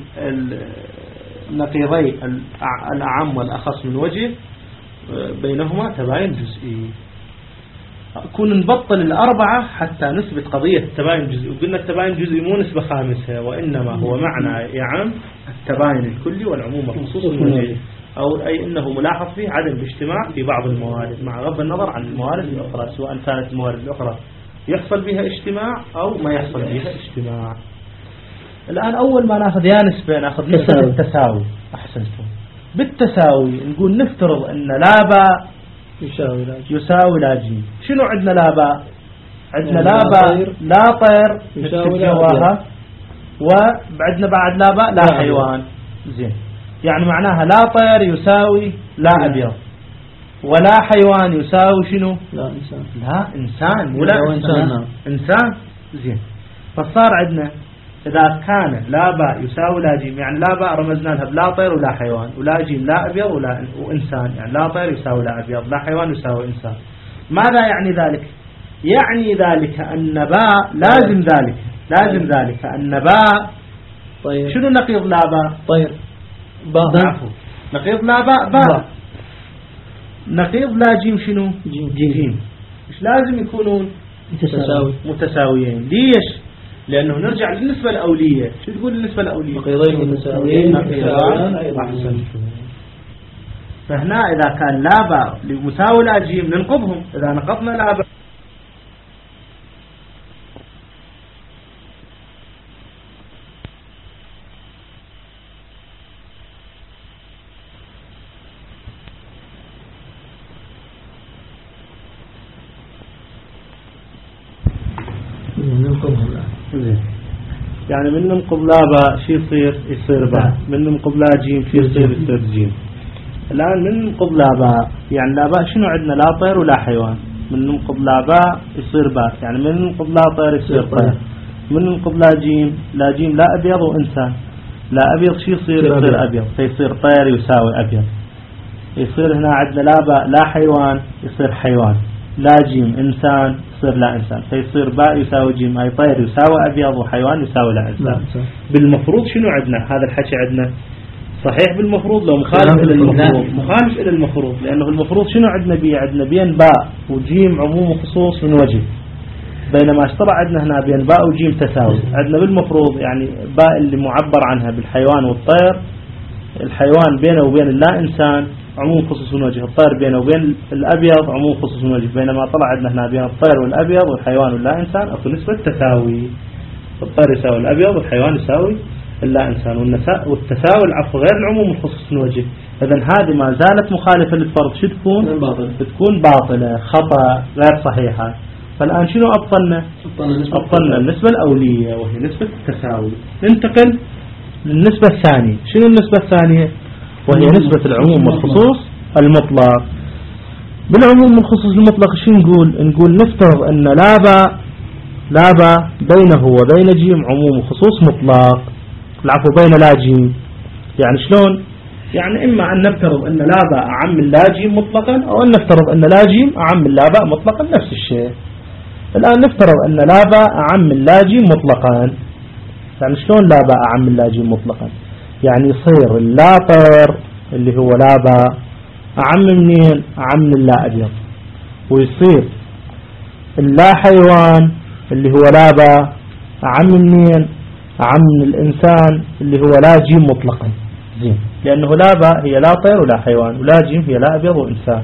النقيضي الأعم والأخص من وجه بينهما تباين جزئي. كون نبطل الأربعة حتى نثبت قضية التباين الجزئي. وقلنا التباين الجزئي مو نسبة خامسة، وإنما هو معنى يعم التباين الكلي والعموم والخصوص من وجه، أو أي أنه ملاحظ فيه عدم الاجتماع في بعض الموارد مع غض النظر عن الموارد الأخرى، سواء كانت الموارد الأخرى يحصل بها اجتماع أو ما يحصل بها اجتماع. الآن أول ما ناخذ يا نسبة ناخذ نسبة التساوي. أحسنتم. بالتساوي نقول نفترض أن لا باء يساوي لا جيم يساوي لا جيم. شنو عندنا لا باء؟ عندنا لا باء لا طير يساوي جواها، وبعدنا بعد لا باء لا حيوان. زين، يعني معناها لا طير يساوي لا أبيض، ولا حيوان يساوي شنو؟ لا إنسان. لا إنسان ولا إنسان. إنسان, إنسان. زين، فصار عندنا إذا كان لا باء يساوي لا جيم، يعني لا باء رمزنا لها بلا طير ولا حيوان، ولا جيم لا أبيض ولا وإنسان، يعني لا طير يساوي لا أبيض، لا حيوان يساوي إنسان. ماذا يعني ذلك؟ يعني ذلك أن باء لازم ذلك لازم ذلك أن باء طير. شنو نقيض لا باء؟ طير. باء. عفوا، نقيض لا باء باء. نقيض لا جيم شنو؟ جيم. جيم. مش لازم يكونون متساوي متساويين. ليش؟ لأنه نرجع للنسبة الأولية. شو تقول النسبة الأولية؟ نقيضين متساويين. أحسن. فهنا إذا كان لا باء لمساوي لا جيم ننقضهم. إذا نقضنا لا باء ننقضهم الآن. يعني من ننقض لا باء شي يصير يصير باء، من ننقض لا جيم شي يصير يصير جيم. الآن من ننقض لا باء، يعني لا باء شنو عندنا؟ لا طير ولا حيوان. من ننقض لا باء يصير باء، يعني من ننقض لا طير يصير طير. من ننقض لا جيم، لا جيم لا أبيض وإنسان. لا أبيض شي يصير يصير أبيض، فيصير طير يساوي أبيض. يصير هنا عندنا لا باء لا حيوان يصير حيوان، لا جيم إنسان يصير لا إنسان، فيصير باء يساوي جيم، أي طير يساوي أبيض، وحيوان يساوي لا إنسان. بالمفروض شنو عندنا؟ هذا الحكي عندنا صحيح بالمفروض لو مخالف إلى المفروض؟ مخالف إلى المفروض، لأنه المفروض شنو عندنا بيه؟ عندنا بين باء وجيم عموم وخصوص من وجه، بينما اشترى عندنا هنا بين باء وجيم تساوي. عندنا بالمفروض يعني باء اللي معبر عنها بالحيوان والطير، الحيوان بينه وبين اللا إنسان عموم خصوص من وجه، الطير بينه وبين الأبيض عموم خصوص من وجه، بينما طلع عندنا هنا بين الطير والأبيض والحيوان واللا إنسان أكو نسبة تساوي، الطير يساوي الأبيض والحيوان يساوي اللا إنسان، والتساوي العفو غير العموم والخصوص من وجه. إذن هذه ما زالت مخالفة للفرض. شو تكون؟ باطل. تكون باطلة، خطأ، غير صحيحة. فالآن شنو أبطلنا؟ أبطلنا النسبة الأولية وهي نسبة التساوي. ننتقل للنسبة الثانية. شنو النسبة الثانية؟ وهي نسبة العموم والخصوص المطلق. بالعموم والخصوص المطلق شو نقول؟ نقول نفترض أن لا باء لا باء بينه وبين جيم عموم وخصوص مطلق، العفو بين لا جيم. يعني شلون؟ يعني إما أن نفترض أن لا باء أعم من لا جيم مطلقا، أو أن نفترض أن لا جيم أعم من لا باء مطلقا، نفس الشيء. الآن نفترض أن لا باء أعم من لا جيم مطلقا. يعني شلون لا باء أعم من لا جيم مطلقا؟ يعني يصير اللا طير اللي هو لا باء أعم منين؟ أعم من اللا أبيض، ويصير اللا حيوان اللي هو لا باء أعم منين؟ أعم من الإنسان اللي هو لا جيم مطلقا. زين، لأنه لا باء هي لا طير ولا حيوان، ولا جيم هي لا أبيض وإنسان.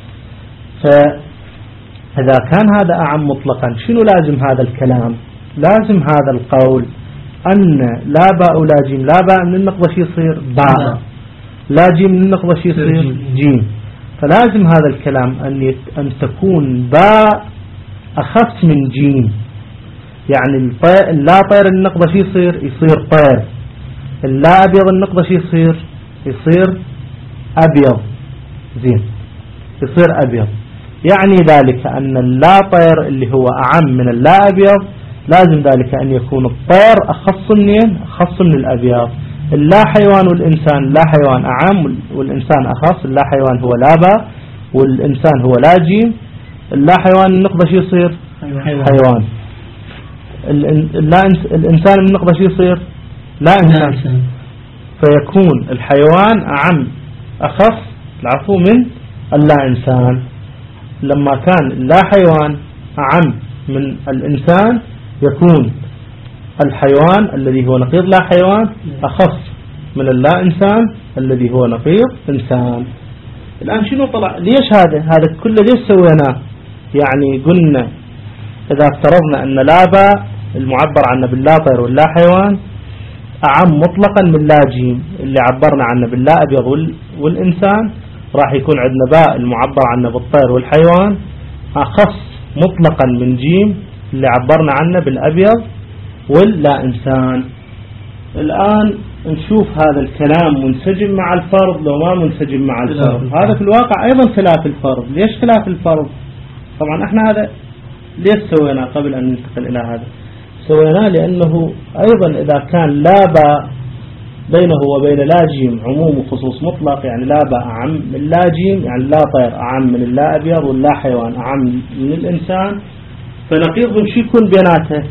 فإذا كان هذا أعم مطلقا شنو لازم هذا الكلام؟ لازم هذا القول أن لا باء ولا جيم، لا باء من النقضة شي يصير باء، لا جيم من النقضة شي يصير جيم. فلازم هذا الكلام أن أن تكون باء أخف من جيم. يعني اللا طير النقضة شي يصير يصير طير، اللا أبيض النقضة شي يصير يصير أبيض. زين، يصير أبيض. يعني ذلك أن اللا طير اللي هو أعم من اللا أبيض لازم ذلك أن يكون الطير أخص منين؟ أخص من الأبيض. اللا حيوان والإنسان، لا حيوان أعم والإنسان أخص. اللا حيوان هو لا باء والإنسان هو لا جيم. اللا حيوان النقضة شي يصير حيوان, حيوان. الإنسان من النقضة شي يصير لا إنسان. فيكون الحيوان أعم أخص العفو من اللا إنسان. لما كان اللا حيوان أعم من الإنسان يكون الحيوان الذي هو نقيض لا حيوان أخص من اللا إنسان الذي هو نقيض إنسان. الآن شنو طلع؟ ليش هذا هذا كله ليش سويناه؟ يعني قلنا إذا افترضنا أن لا باء المعبر عنه باللا طير واللا حيوان أعم مطلقا من لا جيم اللي عبرنا عنه باللا أبيض والإنسان، راح يكون عندنا باء المعبر عنه بالطير والحيوان أخص مطلقا من جيم اللي عبرنا عنه بالأبيض واللا إنسان. الآن نشوف هذا الكلام منسجم مع الفرض لو ما منسجم مع الفرض. هذا في الواقع أيضا خلاف الفرض. ليش خلاف الفرض؟ طبعا احنا هذا ليش سوينا قبل أن ننتقل إلى هذا؟ سويناه لأنه أيضا إذا كان لا باء بينه وبين لا جيم عموم وخصوص مطلق، يعني لا باء أعم من لا جيم، يعني لا طير أعم من اللا أبيض واللا حيوان أعم من الإنسان، فنقيضهم شو يكون بيناته؟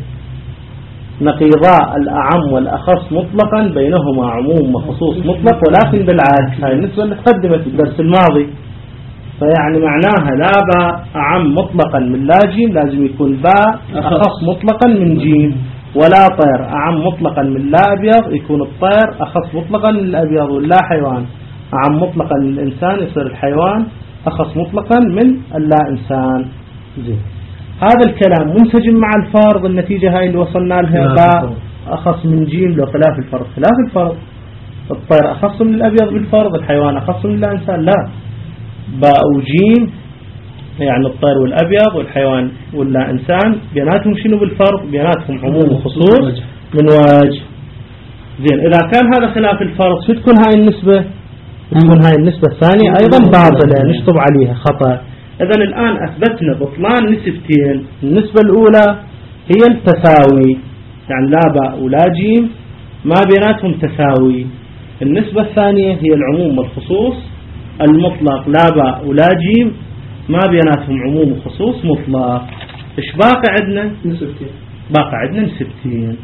نقيضاء الأعم والأخص مطلقا بينهما عموم وخصوص مطلق، ولكن بالعكس. هاي النسبة اللي تقدمت في الدرس الماضي. فيعني معناها لا باء أعم مطلقا من لا جيم لازم يكون باء أخص مطلقا من جيم، ولا طير أعم مطلقا من لا أبيض يكون الطير أخص مطلقا من الأبيض، واللا حيوان أعم مطلقا من الإنسان يصير الحيوان أخص مطلقا من اللا إنسان. زين، هذا الكلام منسجم مع الفرض. النتيجة هاي اللي وصلنا لها باء أخص من جيم لو خلاف الفرض. خلاف الفرض الطير أخص من الأبيض بالفرض، الحيوان أخص من اللا إنسان. لا، باء وجيم يعني الطير والأبيض والحيوان واللا إنسان بيناتهم شنو بالفرض؟ بيناتهم عموم وخصوص من وجه. زين، إذا كان هذا خلاف الفرض شو تكون هاي النسبة؟ تكون هاي النسبة الثانية أيضا باطلة، نشطب عليها خطأ. إذن الآن أثبتنا بطلان نسبتين. النسبة الأولى هي التساوي، يعني لا باء ولا جيم ما بيناتهم تساوي. النسبة الثانية هي العموم والخصوص المطلق، لا باء ولا جيم ما بيناتهم عموم وخصوص مطلق. إيش باقي عندنا؟ نسبتين. باقي عندنا نسبتين.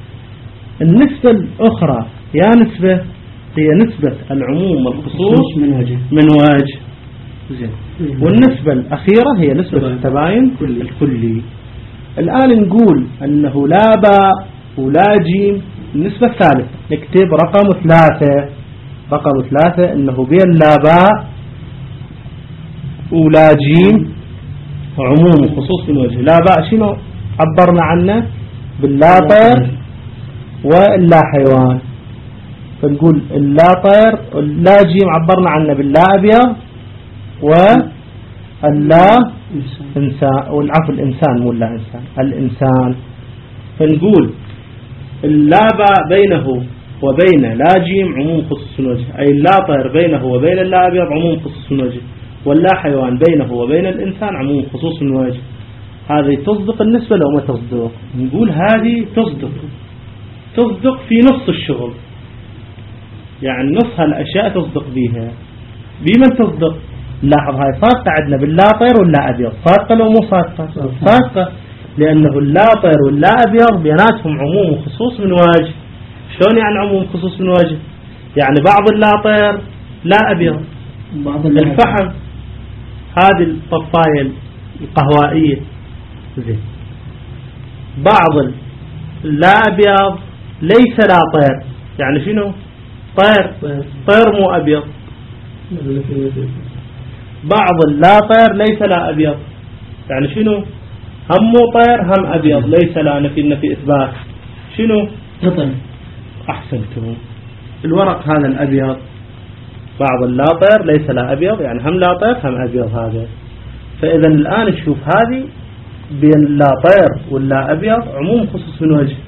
النسبة الأخرى يا نسبة هي نسبة العموم والخصوص من وجه من وجه. زين، والنسبة الأخيرة هي نسبة التباين الكلي. الآن نقول أنه لا باء ولا جيم. النسبة الثالثة نكتب رقم ثلاثة. رقم ثلاثة أنه بين لا باء ولا جيم عموم وخصوص من وجه. لا باء شنو عبرنا عنه؟ باللا طير واللا حيوان. فنقول اللا طير اللا جيم عبرنا عنه باللا أبيض واللا إنسان، والعفو الإنسان مو لا إنسان، الإنسان. فنقول اللا باء بينه وبين لا جيم عموم خصوص وجه، أي اللا طير بينه وبين اللا أبيض عموم خصوص وجه، واللا حيوان بينه وبين الإنسان عموم خصوص وجه. هذه تصدق النسبة لو ما تصدق؟ نقول هذه تصدق. تصدق في نص الشغل، يعني نص هالأشياء تصدق بيها. بمن تصدق؟ لاحظ هاي صادقة عندنا باللا طير واللا أبيض. صادقة لو مو صادقة؟ صادقة، لأنه اللا طير واللا أبيض بيناتهم عموم وخصوص من وجه. شلون يعني عموم خصوص من وجه؟ يعني بعض اللا طير لا أبيض، بعض الفحم هذه الطفاية القهوائية. زين، بعض اللا أبيض ليس لا طير، يعني شنو؟ طير طير مو أبيض. بعض اللا طير ليس لا أبيض، يعني شنو؟ هم مو طير هم أبيض. ليس لا نفي النفي إثبات. شنو؟ قطن. أحسنتم. الورق هذا الأبيض. بعض اللا طير ليس لا أبيض، يعني هم لا طير هم أبيض هذا. فإذا الآن نشوف هذه بين لا طير واللا أبيض عموم خصوص من وجه،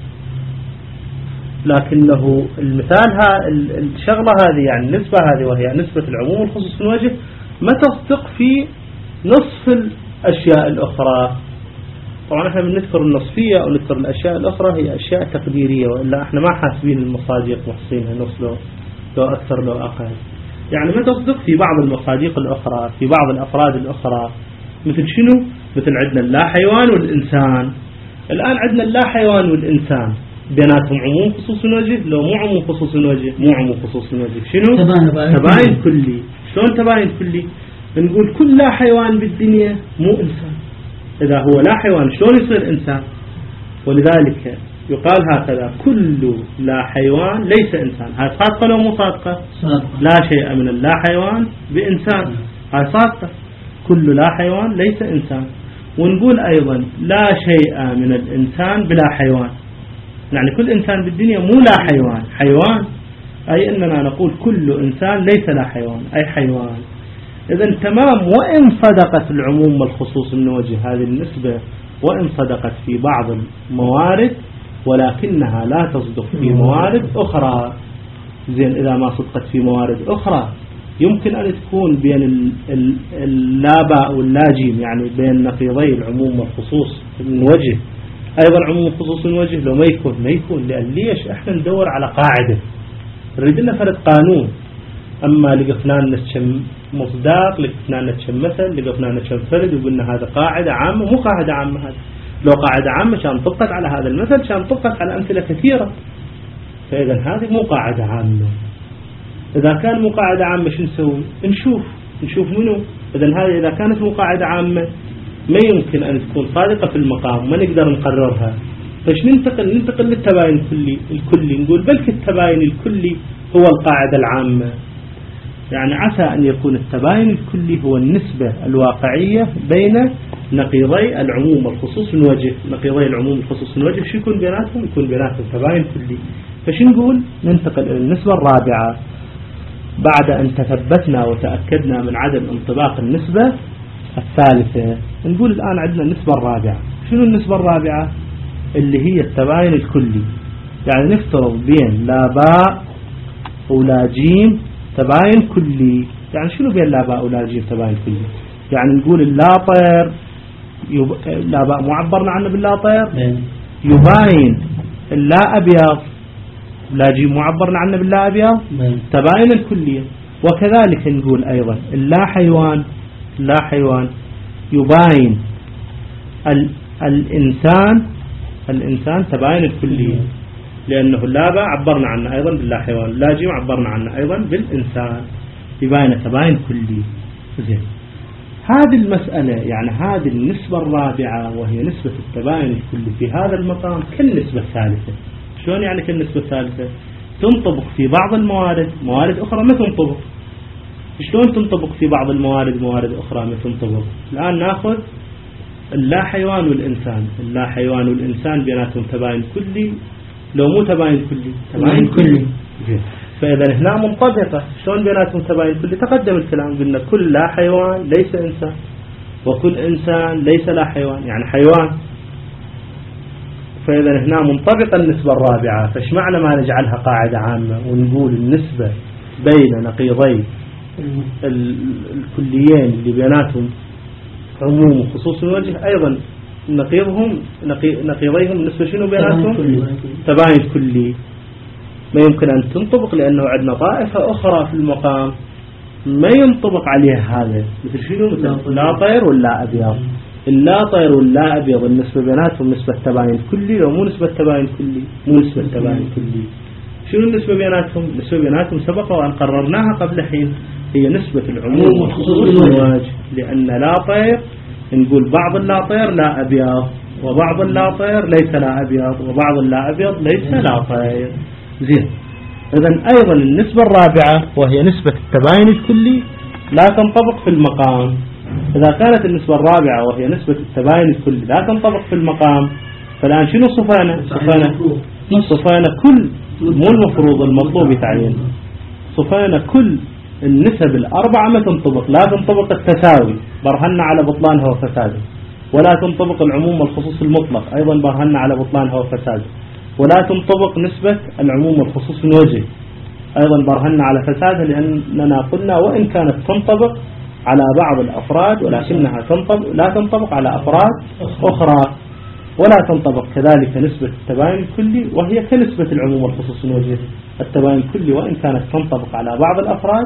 لكنه المثال ها الشغلة هذه يعني النسبة هذه وهي نسبة العموم والخصوص من وجه ما تصدق في نصف الأشياء الأخرى. طبعا احنا بنذكر النصفية أو نذكر الأشياء الأخرى هي أشياء تقديرية، وإلا احنا ما حاسبين المصادق محصينها نص لو, لو أكثر لو أقل. يعني ما تصدق في بعض المصادق الأخرى في بعض الأفراد الأخرى. مثل شنو؟ مثل عندنا اللا حيوان والإنسان. الآن عندنا اللا حيوان والإنسان بيناتهم عموم خصوص من وجه لو مو عموم خصوص من وجه؟ مو عموم خصوص من وجه. شنو؟ تباين كلي. شلون تباين كلي؟ نقول كل لا حيوان بالدنيا مو إنسان. إذا هو لا حيوان شلون يصير إنسان؟ ولذلك يقال هكذا: كل لا حيوان ليس إنسان. هاي صادقة لو مو صادقة؟ صادقة. لا شيء من اللا حيوان بإنسان. هاي صادقة. كل لا حيوان ليس إنسان. ونقول أيضا لا شيء من الإنسان بلا حيوان، يعني كل إنسان بالدنيا مو لا حيوان. حيوان أي أننا نقول كل إنسان ليس لا حيوان، أي حيوان. إذن تمام، وإن صدقت العموم والخصوص من وجه هذه النسبة، وإن صدقت في بعض الموارد ولكنها لا تصدق في موارد أخرى. زين، إذا ما صدقت في موارد أخرى يمكن أن تكون بين اللاباء واللاجيم، يعني بين نقيضي العموم والخصوص من وجه، أيضا العموم والخصوص من وجه. لو ما يكون ما يكون لأن ليش احنا ندور على قاعدة، نريد لنا فرد قانون. أما لقفنا نتشم مصداق، لقفنا نتشم مثل، لقفنا نتشم فرد، وقلنا هذا قاعدة عامة. مو قاعدة عامة، هذا لو قاعدة عامة كان طبقت على هذا المثل، كان طبقت على أمثلة كثيرة. فإذا هذه مو قاعدة عامة. إذا كان مو قاعدة عامة شو نسوي؟ نشوف نشوف منه. إذا هذه إذا كانت مو قاعدة عامة ما يمكن أن تكون صادقة في المقام، ما نقدر نقررها. فش ننتقل ننتقل للتباين الكلي الكلي نقول بلك التباين الكلي هو القاعدة العامة. يعني عسى أن يكون التباين الكلي هو النسبة الواقعية بين نقيضي العموم والخصوص من وجه. نقيضي العموم والخصوص من وجه شو يكون بيناتهم؟ يكون بيناتهم تباين كلي. فش نقول؟ ننتقل إلى النسبة الرابعة بعد أن تثبتنا وتأكدنا من عدم انطباق النسبة الثالثة. نقول الآن عندنا النسبة الرابعة. شنو النسبة الرابعة؟ اللي هي التباين الكلي. يعني نفترض بين لا باء ولا جيم تباين كلي. يعني شنو بين لا باء ولا جيم تباين كلي؟ يعني نقول اللا طير يب... لا باء معبرنا عنه باللا طير يباين اللا أبيض، لا جيم معبرنا عنه باللا أبيض تباين الكلية. وكذلك نقول أيضا اللا حيوان لا حيوان يباين ال... الإنسان الإنسان تباين الكلية، لأنه لا باء عبرنا عنه أيضا باللا حيوان، لا جيم عبرنا عنه أيضا بالإنسان، يباين تباين كلي. زين، هذه المسألة يعني هذه النسبة الرابعة وهي نسبة التباين الكلي في هذا المقام كالنسبة الثالثة. شلون يعني كالنسبة الثالثة؟ تنطبق في بعض الموارد، موارد أخرى ما تنطبق. شلون تنطبق في بعض الموارد موارد أخرى ما تنطبق؟ الآن نأخذ اللا حيوان والإنسان. اللا حيوان والإنسان بيناتهم تباين كلي، لو مو تباين كلي تباين كلي. فإذا هنا منطبقة. شلون بيناتهم تباين كلي؟ تقدم الكلام قلنا كل لا حيوان ليس إنسان، وكل إنسان ليس لا حيوان، يعني حيوان. فإذا هنا منطبقة النسبة الرابعة. فش معنى ما نجعلها قاعدة عامة ونقول النسبة بين نقيضي الكليين اللي بيناتهم عموم وخصوص الوجه أيضا نقيضهم نقيضيهم النسبة شنو بيناتهم؟ تباين كلي. ما يمكن أن تنطبق لأنه عندنا طائفة أخرى في المقام ما ينطبق عليها هذا، مثل شنو؟ مثل لا طير ولا أبيض. اللا طير واللا أبيض النسبة بيناتهم نسبة تباين كلي لو مو نسبة تباين كلي؟ مو نسبة تباين كلي. شنو النسبة بيناتهم؟ النسبة بيناتهم سبق وأن قررناها قبل حين، هي نسبة العموم والخصوص الواجب. لأن لا طير نقول بعض اللا طير لا أبيض، وبعض اللا طير ليس لا أبيض، وبعض اللا أبيض ليس لا طير. زين، إذن أيضا النسبة الرابعة وهي نسبة التباين الكلي لا تنطبق في المقام. إذا كانت النسبة الرابعة وهي نسبة التباين الكلي لا تنطبق في المقام، فالآن شنو صفانا؟ صفانا صفانا كل، مو المفروض المطلوب يتعين، صفانا كل النسب الأربعة ما تنطبق. لا تنطبق التساوي، برهنا على بطلانها وفساده. ولا تنطبق العموم والخصوص المطلق، أيضا برهنا على بطلانها وفساده. ولا تنطبق نسبة العموم والخصوص من وجه، أيضا برهنا على فساده، لأننا قلنا وإن كانت تنطبق على بعض الأفراد ولكنها تنطبق لا تنطبق على أفراد أخرى. ولا تنطبق كذلك نسبة التباين الكلي وهي كنسبة العموم والخصوص من وجه. التباين الكلي وإن كانت تنطبق على بعض الأفراد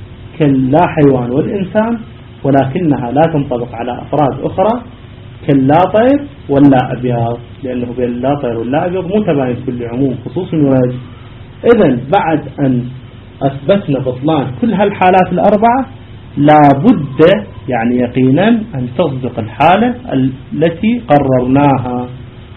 كاللا حيوان والإنسان، ولكنها لا تنطبق على أفراد أخرى كاللا طير واللا أبيض، لأنه بين اللا طير واللا أبيض مو تباين كلي عموم خصوص من وجه. إذن بعد أن أثبتنا بطلان كل هالحالات الأربعة لا بد يعني يقينا أن تصدق الحالة التي قررناها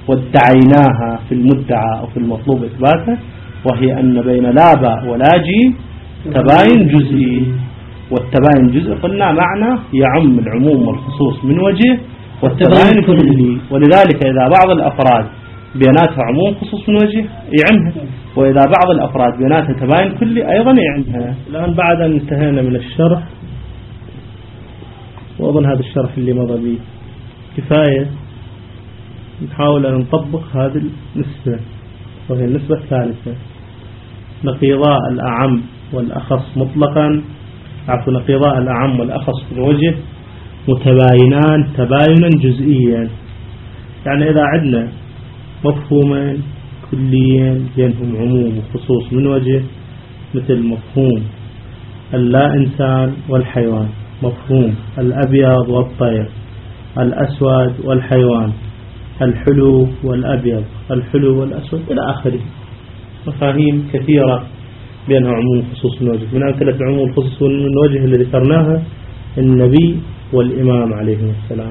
وادعيناها في المدعى أو في المطلوب إثباته، وهي أن بين لا باء ولا جيم تباين جزئي. والتباين الجزئي قلنا معنى يعم العموم والخصوص من وجه، والتباين كلي. ولذلك إذا بعض الأفراد بيناتها عموم خصوص من وجه يعمها، وإذا بعض الأفراد بيناتها تباين كلي أيضا يعمها. الآن بعد أن انتهينا من الشرح وأظن هذا الشرح اللي مضى به كفاية. نحاول أن نطبق هذه النسبة، وهي النسبة الثالثة، نقيضاء الأعم والأخص مطلقا، عفوا نقيضاء الأعم والأخص من وجه متباينان تباينا جزئيا. يعني إذا عندنا مفهومين كليين بينهم عموم وخصوص من وجه، مثل مفهوم اللا إنسان والحيوان، مفهوم الأبيض والطير، الأسود والحيوان، الحلو والأبيض، الحلو والأسود إلى آخره. مفاهيم كثيرة بينها عموم وخصوص من وجه. من أمثلة العموم والخصوص من وجه اللي ذكرناها النبي والإمام عليهم السلام.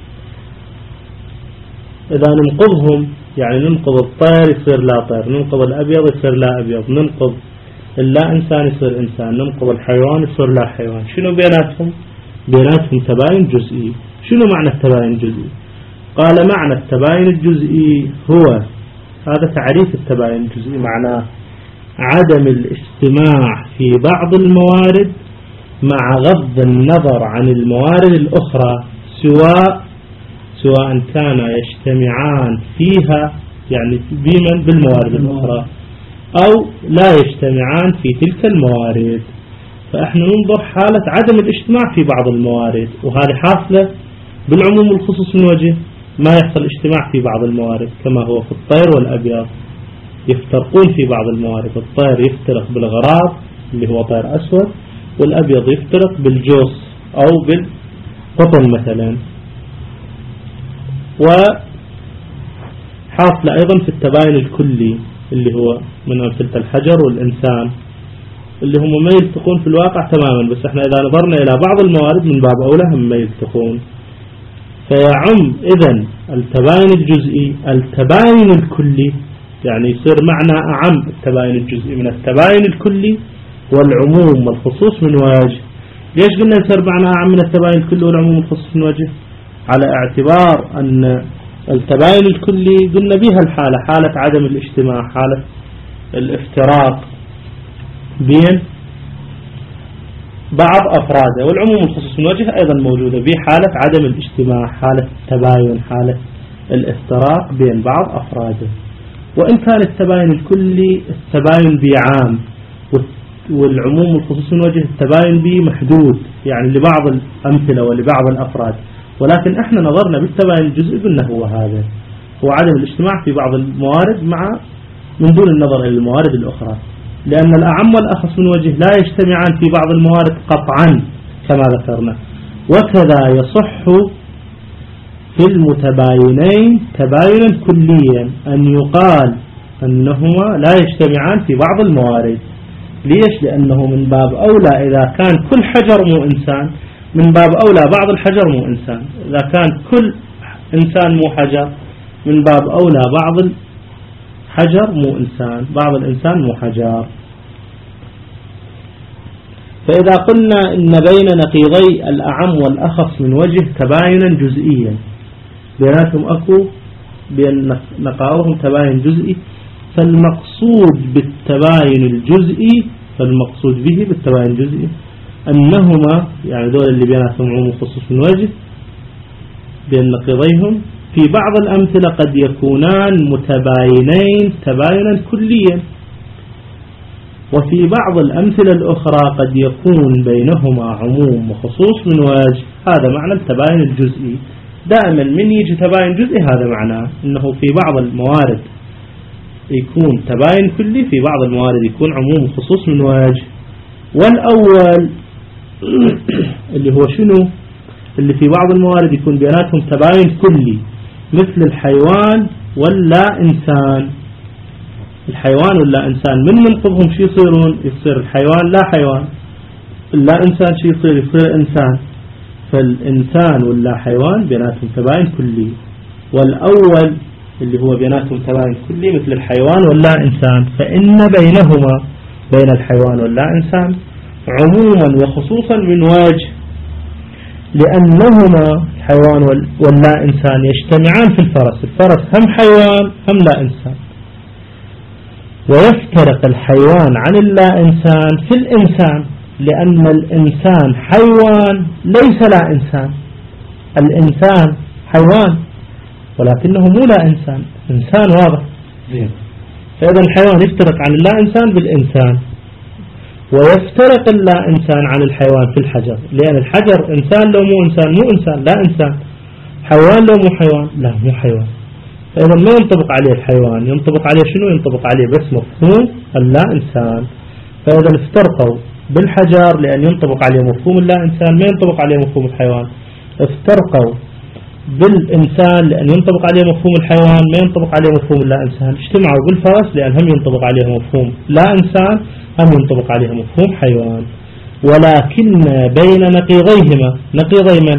إذا ننقضهم، يعني ننقض الطير يصير لا طير، ننقض الأبيض يصير لا أبيض، ننقض اللا إنسان يصير إنسان، ننقض الحيوان يصير لا حيوان. شنو بيناتهم؟ بيناتهم تباين جزئي. شنو معنى التباين الجزئي؟ قال معنى التباين الجزئي هو، هذا تعريف التباين الجزئي، معناه عدم الاجتماع في بعض الموارد مع غض النظر عن الموارد الأخرى، سواء سواء كان يجتمعان فيها يعني بمن بالموارد الأخرى أو لا يجتمعان في تلك الموارد. فإحنا ننظر حالة عدم الاجتماع في بعض الموارد، وهذه حاصلة بالعموم والخصوص من وجه ما يحصل اجتماع في بعض الموارد، كما هو في الطير والأبيض يفترقون في بعض الموارد. الطير يفترق بالغراب اللي هو طير أسود، والأبيض يفترق بالجوس أو بالقطن مثلا. وحاصل أيضا في التباين الكلي اللي هو من أمثلة الحجر والإنسان، اللي هم ما يلتقون في الواقع تماما، بس احنا إذا نظرنا إلى بعض الموارد من باب أولى هم ما يلتقون. فيعم إذن التباين الجزئي التباين الكلي، يعني يصير معنى أعم التباين الجزئي من التباين الكلي والعموم والخصوص من وجه. ليش قلنا يصير معنى أعم من التباين الكلي والعموم والخصوص من وجه؟ على اعتبار أن التباين الكلي قلنا بها الحالة حالة عدم الاجتماع، حالة الافتراق بين بعض أفراده، والعموم والخصوص من وجه أيضا موجودة بحالة عدم الاجتماع، حالة التباين، حالة الافتراق بين بعض أفراده. وإن كان التباين الكلي التباين بعام، والعموم والخصوص من وجه التباين بمحدود، يعني لبعض الأمثلة ولبعض الأفراد. ولكن احنا نظرنا بالتباين الجزئي قلنا هو هذا، هو عدم الاجتماع في بعض الموارد مع من دون النظر إلى الموارد الأخرى، لأن الأعم والأخص من وجه لا يجتمعان في بعض الموارد قطعا كما ذكرنا. وكذا يصح في المتباينين تباينا كليا أن يقال أنهما لا يجتمعان في بعض الموارد. ليش؟ لأنه من باب أولى إذا كان كل حجر مو إنسان، من باب أولى بعض الحجر مو إنسان. إذا كان كل إنسان مو حجر، من باب أولى بعض الحجر مو إنسان، بعض الإنسان مو حجر. فإذا قلنا إن بين نقيضي الأعم والأخص من وجه تباينا جزئيا، بيناتهم أكو بين نقائهم تباين جزئي، فالمقصود بالتباين الجزئي فالمقصود به بالتباين الجزئي أنهما يعني دول اللي بيناتهم عموم وخصوص من وجه بين نقيضيهم في بعض الأمثلة قد يكونان متباينين تباينا كليا، وفي بعض الأمثلة الأخرى قد يكون بينهما عموم وخصوص من وجه. هذا معنى التباين الجزئي. دائما من يجي تباين جزئي هذا معناه أنه في بعض الموارد يكون تباين كلي، في بعض الموارد يكون عموم وخصوص من وجه. والأول اللي هو شنو؟ اللي في بعض الموارد يكون بيناتهم تباين كلي، مثل الحيوان واللا إنسان. الحيوان واللا إنسان من ننقضهم شي يصيرون؟ يصير الحيوان لا حيوان، اللا إنسان شي يصير؟ يصير إنسان. فالإنسان واللا حيوان بيناتهم تباين كلي. والأول اللي هو بيناتهم تباين كلي مثل الحيوان واللا إنسان، فإن بينهما بين الحيوان واللا إنسان عموما وخصوصا من وجه، لأنهما الحيوان واللا إنسان يجتمعان في الفرس. الفرس هم حيوان هم لا إنسان، ويفترق الحيوان عن اللا إنسان في الإنسان، لأن الإنسان حيوان ليس لا إنسان. الإنسان حيوان ولكنه مو لا إنسان، إنسان واضح. فإذا الحيوان يفترق عن اللا إنسان بالإنسان، ويفترق اللا إنسان عن الحيوان في الحجر، لأن الحجر إنسان لو مو إنسان مو إنسان لا إنسان، حيوان لو مو حيوان لا مو حيوان. فإذا ما ينطبق عليه الحيوان، ينطبق عليه شنو؟ ينطبق عليه بس مفهوم اللا إنسان. فإذا افترقوا بالحجر لأن ينطبق عليه مفهوم اللا إنسان، ما ينطبق عليه مفهوم الحيوان. افترقوا بالإنسان لأن ينطبق عليه مفهوم الحيوان، ما ينطبق عليه مفهوم اللا إنسان. اجتمعوا بالفرس لأن هم ينطبق عليه مفهوم لا إنسان، هم ينطبق عليه مفهوم حيوان. ولكن بين نقيضيهما، نقيضي من؟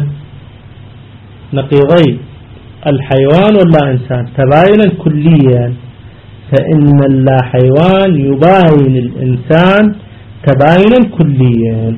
نقيضي الحيوان واللا إنسان تباينا كليا، فإن اللا حيوان يباين الإنسان تباينا كليا.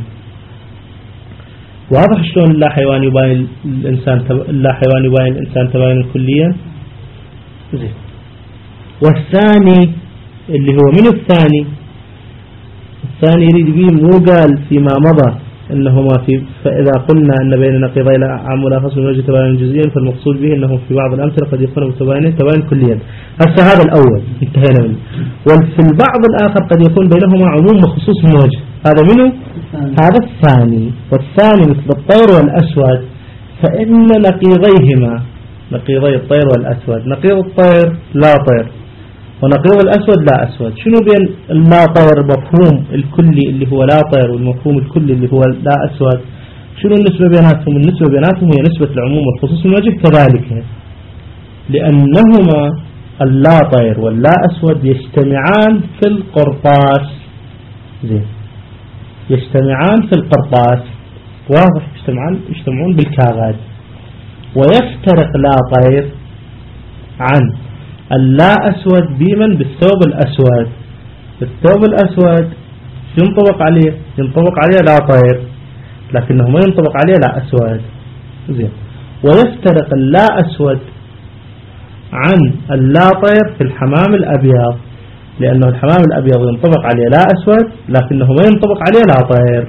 واضح شلون اللا حيوان يباين الإنسان تب... اللا حيوان يباين الإنسان تباينا كليا. زين. والثاني اللي هو من الثاني، الثاني يريد به مو قال فيما مضى إنهما في فإذا قلنا أن بين نقيضي لا عام ولا خصم من وجه تباين جزئيا فالمقصود به أنه في بعض الأمثلة قد يكون متباينين تباين كليا. هسه هذا الأول انتهينا منه. وفي البعض الآخر قد يكون بينهما عموم وخصوص من وجه، هذا منه؟ هذا الثاني. والثاني مثل الطير والأسود، فإن نقيضيهما نقيضي الطير والأسود، نقيض الطير لا طير ونقيض الأسود لا أسود. شنو بين اللا طير مفهوم الكلي اللي هو لا طير والمفهوم الكلي اللي هو لا أسود؟ شنو النسبة بيناتهم؟ النسبة بيناتهم هي نسبة العموم والخصوص من وجه كذلك، لأنهما اللا طير واللا أسود يجتمعان في القرطاس. زين، يجتمعان في القرطاس، واضح، يجتمعان يجتمعون بالكاغاد. ويفترق لا طير عن اللا أسود بمن؟ بالثوب الأسود. الثوب الأسود ينطبق عليه ينطبق عليه لا طير، لكنه ما ينطبق عليه لا أسود. زين. ويفترق اللا أسود عن اللا طير في الحمام الأبيض، لأنه الحمام الأبيض ينطبق عليه لا أسود لكنه ما ينطبق عليه لا طير.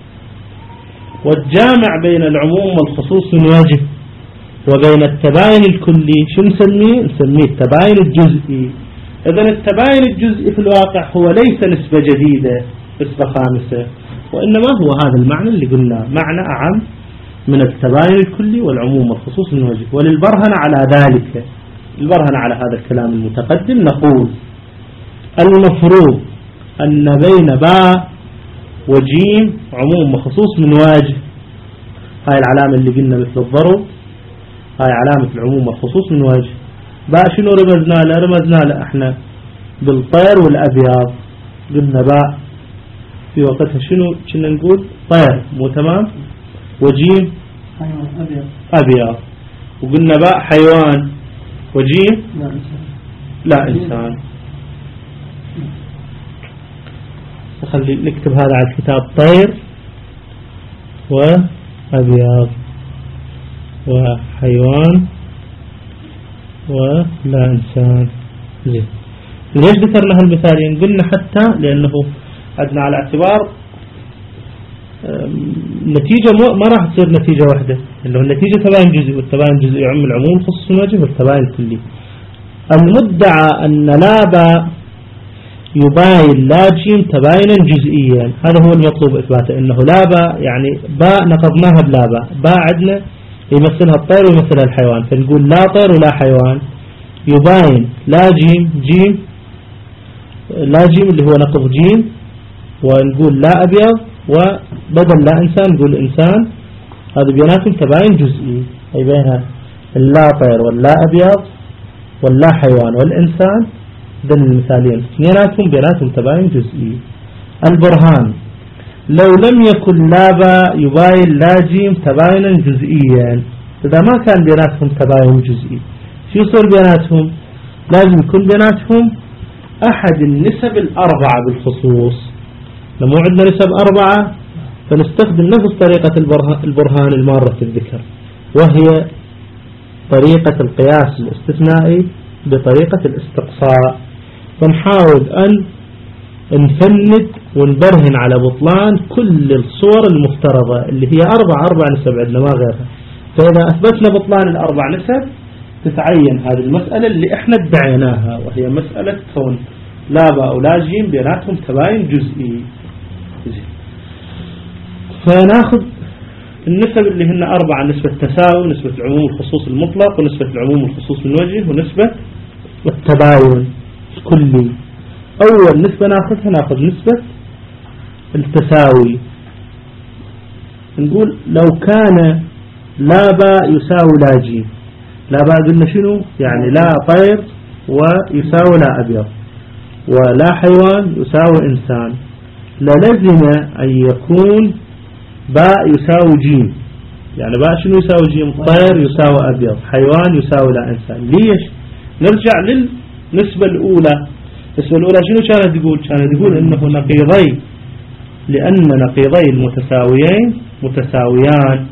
والجامع بين العموم والخصوص من وجه، وبين التباين الكلي شو نسميه؟ نسميه التباين الجزئي. إذن التباين الجزئي في الواقع هو ليس نسبة جديدة نسبة خامسة، وإنما هو هذا المعنى اللي قلنا، معنى أعم من التباين الكلي والعموم والخصوص من وجه. وللبرهنة على ذلك، البرهنة على هذا الكلام المتقدم، نقول المفروض أن بين باء وجيم عموم وخصوص من وجه. هاي العلامة اللي قلنا مثل الضرب، هاي علامة العموم والخصوص من وجه. باء شنو رمزنا له؟ رمزنا له احنا بالطير والأبيض، قلنا باء في وقتها شنو كنا نقول؟ طير، مو تمام؟ وجيم أبيض أبيض، وقلنا باء حيوان، وجيم لا إنسان. لا إنسان. خلي نكتب هذا على الكتاب، طير وأبيض وحيوان ولا إنسان. زين. ليش ذكرنا هالمثالين؟ قلنا حتى لأنه عندنا على اعتبار نتيجة ما راح تصير نتيجة واحدة، اللي هو النتيجة تباين جزئي، والتباين الجزئي يعم العموم خصوص من وجه والتباين الكلي. المدعى أن لا باء يباين لا جيم تباينا جزئيا، هذا هو المطلوب إثباته، إنه لا باء يعني باء نقضناها بلا باء، باء عندنا يمثلها الطير ويمثلها الحيوان، فنقول لا طير ولا حيوان يباين لا جيم جيم لا جيم اللي هو نقض جيم، ونقول لا أبيض، وبدل لا إنسان نقول إنسان. هذا بيناتهم تباين جزئي، أي بين اللا طير واللا أبيض واللا حيوان والإنسان، ذن المثالين اثنيناتهم بيناتهم تباين جزئي. البرهان: لو لم يكن لا باء يباين لا جيم تباينا جزئيا، إذا ما كان بيناتهم تباين جزئي شو يصير بيناتهم؟ لازم يكون بيناتهم أحد النسب الأربعة بالخصوص. لما عندنا نسب أربعة فنستخدم نفس طريقة البرهان المارة في الذكر، وهي طريقة القياس الاستثنائي بطريقة الاستقصاء، فنحاول أن نفند ونبرهن على بطلان كل الصور المفترضة اللي هي أربع أربع نسب عندنا ما غيرها. فإذا أثبتنا بطلان الأربع نسب تتعين هذه المسألة اللي احنا ادعيناها، وهي مسألة كون لا باء ولا جيم بيناتهم تباين جزئي. فناخذ النسب اللي هن أربعة: نسبة التساوي، ونسبة العموم والخصوص المطلق، ونسبة العموم والخصوص من وجه، ونسبة التباين الكلي. أول نسبة ناخذها ناخذ نسبة التساوي. نقول لو كان لا باء يساوي لا جيم، لا باء قلنا شنو؟ يعني لا طير ويساوي لا أبيض، ولا حيوان يساوي إنسان، للزم أن يكون باء يساوي جيم. يعني باء شنو يساوي جيم؟ طير يساوي أبيض، حيوان يساوي لا إنسان. ليش؟ نرجع للنسبة الأولى. النسبة الأولى شنو كانت تقول؟ كانت تقول إنه نقيضي، لأن نقيضي المتساويين متساويان،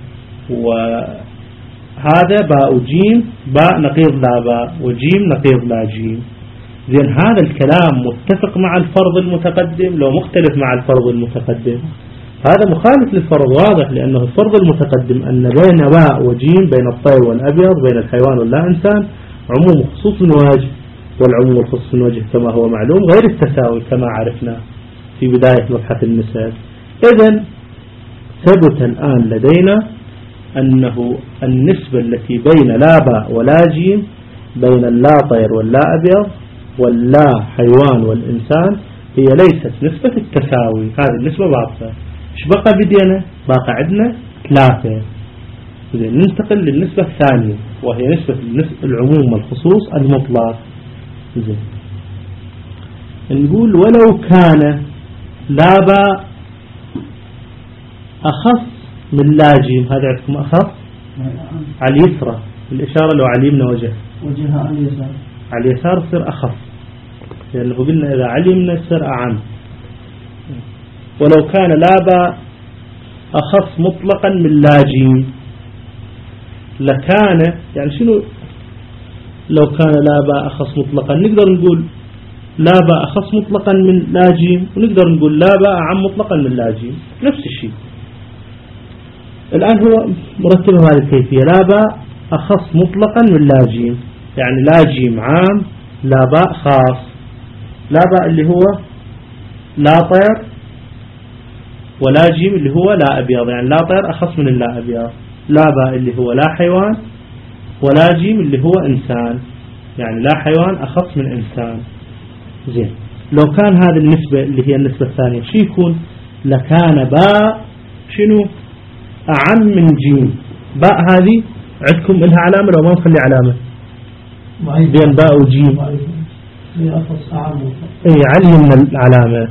وهذا باء جيم، باء نقيض لا باء، وجيم نقيض لا جيم. زين، هذا الكلام متفق مع الفرض المتقدم لو مختلف مع الفرض المتقدم؟ هذا مخالف للفرض واضح، لأنه الفرض المتقدم أن بين باء وجيم، بين الطير والأبيض، بين الحيوان واللا إنسان، عموم وخصوص من وجه، والعموم والخصوص من وجه كما هو معلوم غير التساوي كما عرفنا في بداية مبحث النسب. إذن ثبت الآن لدينا أنه النسبة التي بين لا باء ولا جيم، بين اللا طير واللا أبيض واللا حيوان والإنسان، هي ليست نسبة التساوي. هذه النسبة باطلة. ايش بقى بدينا؟ باقي عندنا ثلاثة. إذن ننتقل للنسبة الثانية، وهي نسبة العموم والخصوص المطلق. إذن نقول ولو كان لا باء أخص من لا جيم، هذا عندكم أخص على اليسرى، الإشارة لو علمنا وجه وجهها على اليسار، على اليسار يصير أخص، لأنه قلنا إذا علمنا يصير أعم. ولو كان لا باء أخص مطلقا من لا جيم لكان، يعني شنو لو كان لا باء أخص مطلقا؟ نقدر نقول لا باء أخص مطلقا من لا جيم، ونقدر نقول لا باء أعم مطلقا من لا جيم، نفس الشيء. الآن هو مرتبه هذه الكيفية: لا باء أخص مطلقا من لا جيم، يعني لا جيم عام، لا باء خاص. لا باء اللي هو لا طير، ولا جيم اللي هو لا أبيض، يعني لا طير أخص من اللا أبيض. لا باء اللي هو لا حيوان، ولا جيم اللي هو إنسان، يعني لا حيوان أخص من إنسان. زين، لو كان هذه النسبة اللي هي النسبة الثانية شو يكون؟ لكان باء شنو؟ أعم من جيم. باء هذه عندكم إلها علامة لو ما نخلي علامة بين باء وجيم؟ اي علمنا العلامة،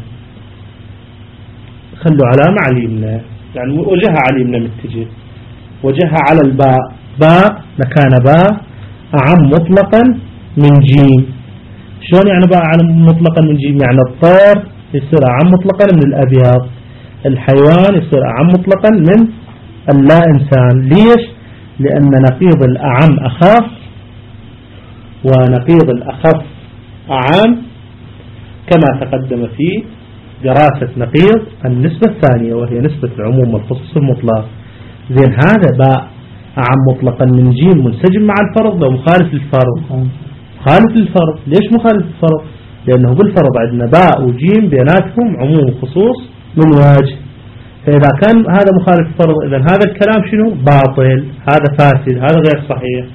خلوا علامة علمنا، يعني وجهها علمنا متجه، وجهها على الباء. باء لكان باء أعم مطلقا من جيم. شلون يعني باء أعم مطلقا من جيم؟ يعني الطير يصير أعم مطلقا من الأبيض، الحيوان يصير أعم مطلقا من اللا إنسان. ليش؟ لأن نقيض الأعم أخف، ونقيض الأخف أعم، كما تقدم في دراسة نقيض النسبة الثانية وهي نسبة العموم والخصوص المطلق. زين، هذا باء أعم مطلقا من جيم منسجم مع الفرض لو مخالف للفرض؟ مخالف للفرض. ليش مخالف للفرض؟ لأنه بالفرض عندنا باء وجيم بيناتهم عموم وخصوص من وجه، فإذا كان هذا مخالف للفرض إذن هذا الكلام شنو؟ باطل، هذا فاسد، هذا غير صحيح.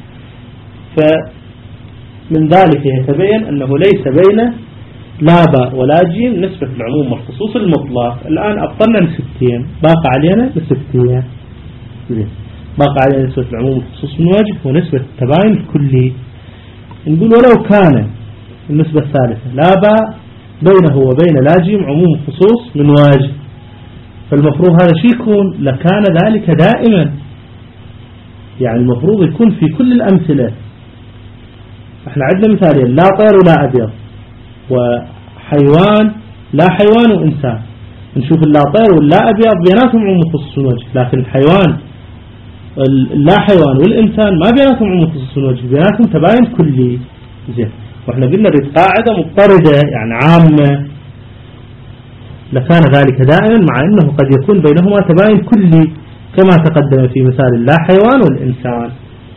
فمن ذلك يتبين أنه ليس بين لا باء ولا جيم نسبة العموم والخصوص المطلق. الآن أبطلنا نسبتين، باقي علينا نسبتين. باقي علينا نسبة العموم والخصوص من وجه ونسبة التباين الكلي. نقول ولو كان النسبة الثالثة لا باء بينه وبين لا جيم عموم خصوص من وجه، فالمفروض هذا شيء يكون لكان ذلك دائما، يعني المفروض يكون في كل الأمثلة. احنا عندنا مثالين: لا طير ولا أبيض، وحيوان لا حيوان وإنسان. نشوف اللا طير واللا أبيض بيناتهم عموم خصوص من وجه، لكن الحيوان اللا حيوان والإنسان ما بيناتهم عموم خصوص من وجه، بيناتهم تباين كلي. زين، واحنا قلنا ريد قاعدة مضطردة يعني عامة، لكان ذلك دائما، مع أنه قد يكون بينهما تباين كلي. كما تقدم في مثال اللا حيوان والإنسان.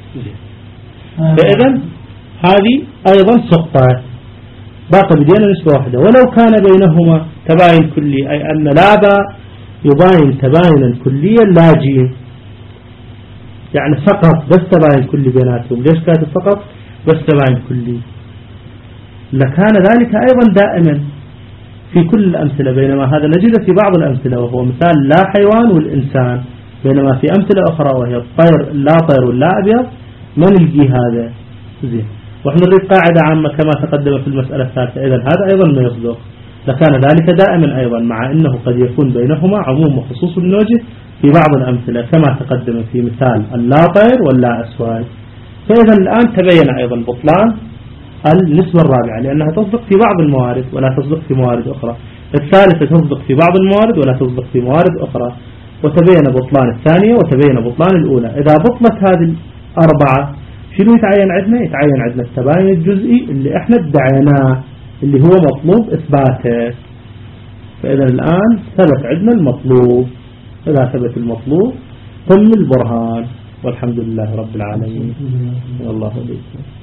فإذا هذه أيضا سقطة، باقي بدينا نسبة واحدة. ولو كان بينهما تباين كلي، أي أن لا باء يباين تباينا كليا لا جيم، يعني فقط بس تباين كلي بيناتهم. ليش كانت فقط بس تباين كلي؟ لكان ذلك أيضا دائما في كل الأمثلة، بينما هذا نجد في بعض الأمثلة وهو مثال لا حيوان والإنسان، بينما في أمثلة أخرى وهي الطير لا طير ولا أبيض ما نلقي هذا زين. وإحنا نريد قاعدة عامة كما تقدم في المسألة الثالثة، إذن هذا أيضا ما يصدق، لكان ذلك دائما أيضا، مع أنه قد يكون بينهما عموم وخصوص النوجه في بعض الأمثلة كما تقدم في مثال اللا طير واللا أسود. فإذا الآن تبين أيضا بطلان النسبة الرابعة، لأنها تصدق في بعض الموارد ولا تصدق في موارد أخرى. الثالثة تصدق في بعض الموارد ولا تصدق في موارد أخرى. وتبين بطلان الثانية وتبين بطلان الأولى. إذا بطلت هذه الأربعة شنو يتعين عندنا؟ يتعين عندنا التباين الجزئي اللي احنا ادعيناه، اللي هو مطلوب إثباته. فإذا الآن ثبت عندنا المطلوب. إذا ثبت المطلوب تم البرهان، والحمد لله رب العالمين. والله أكبر.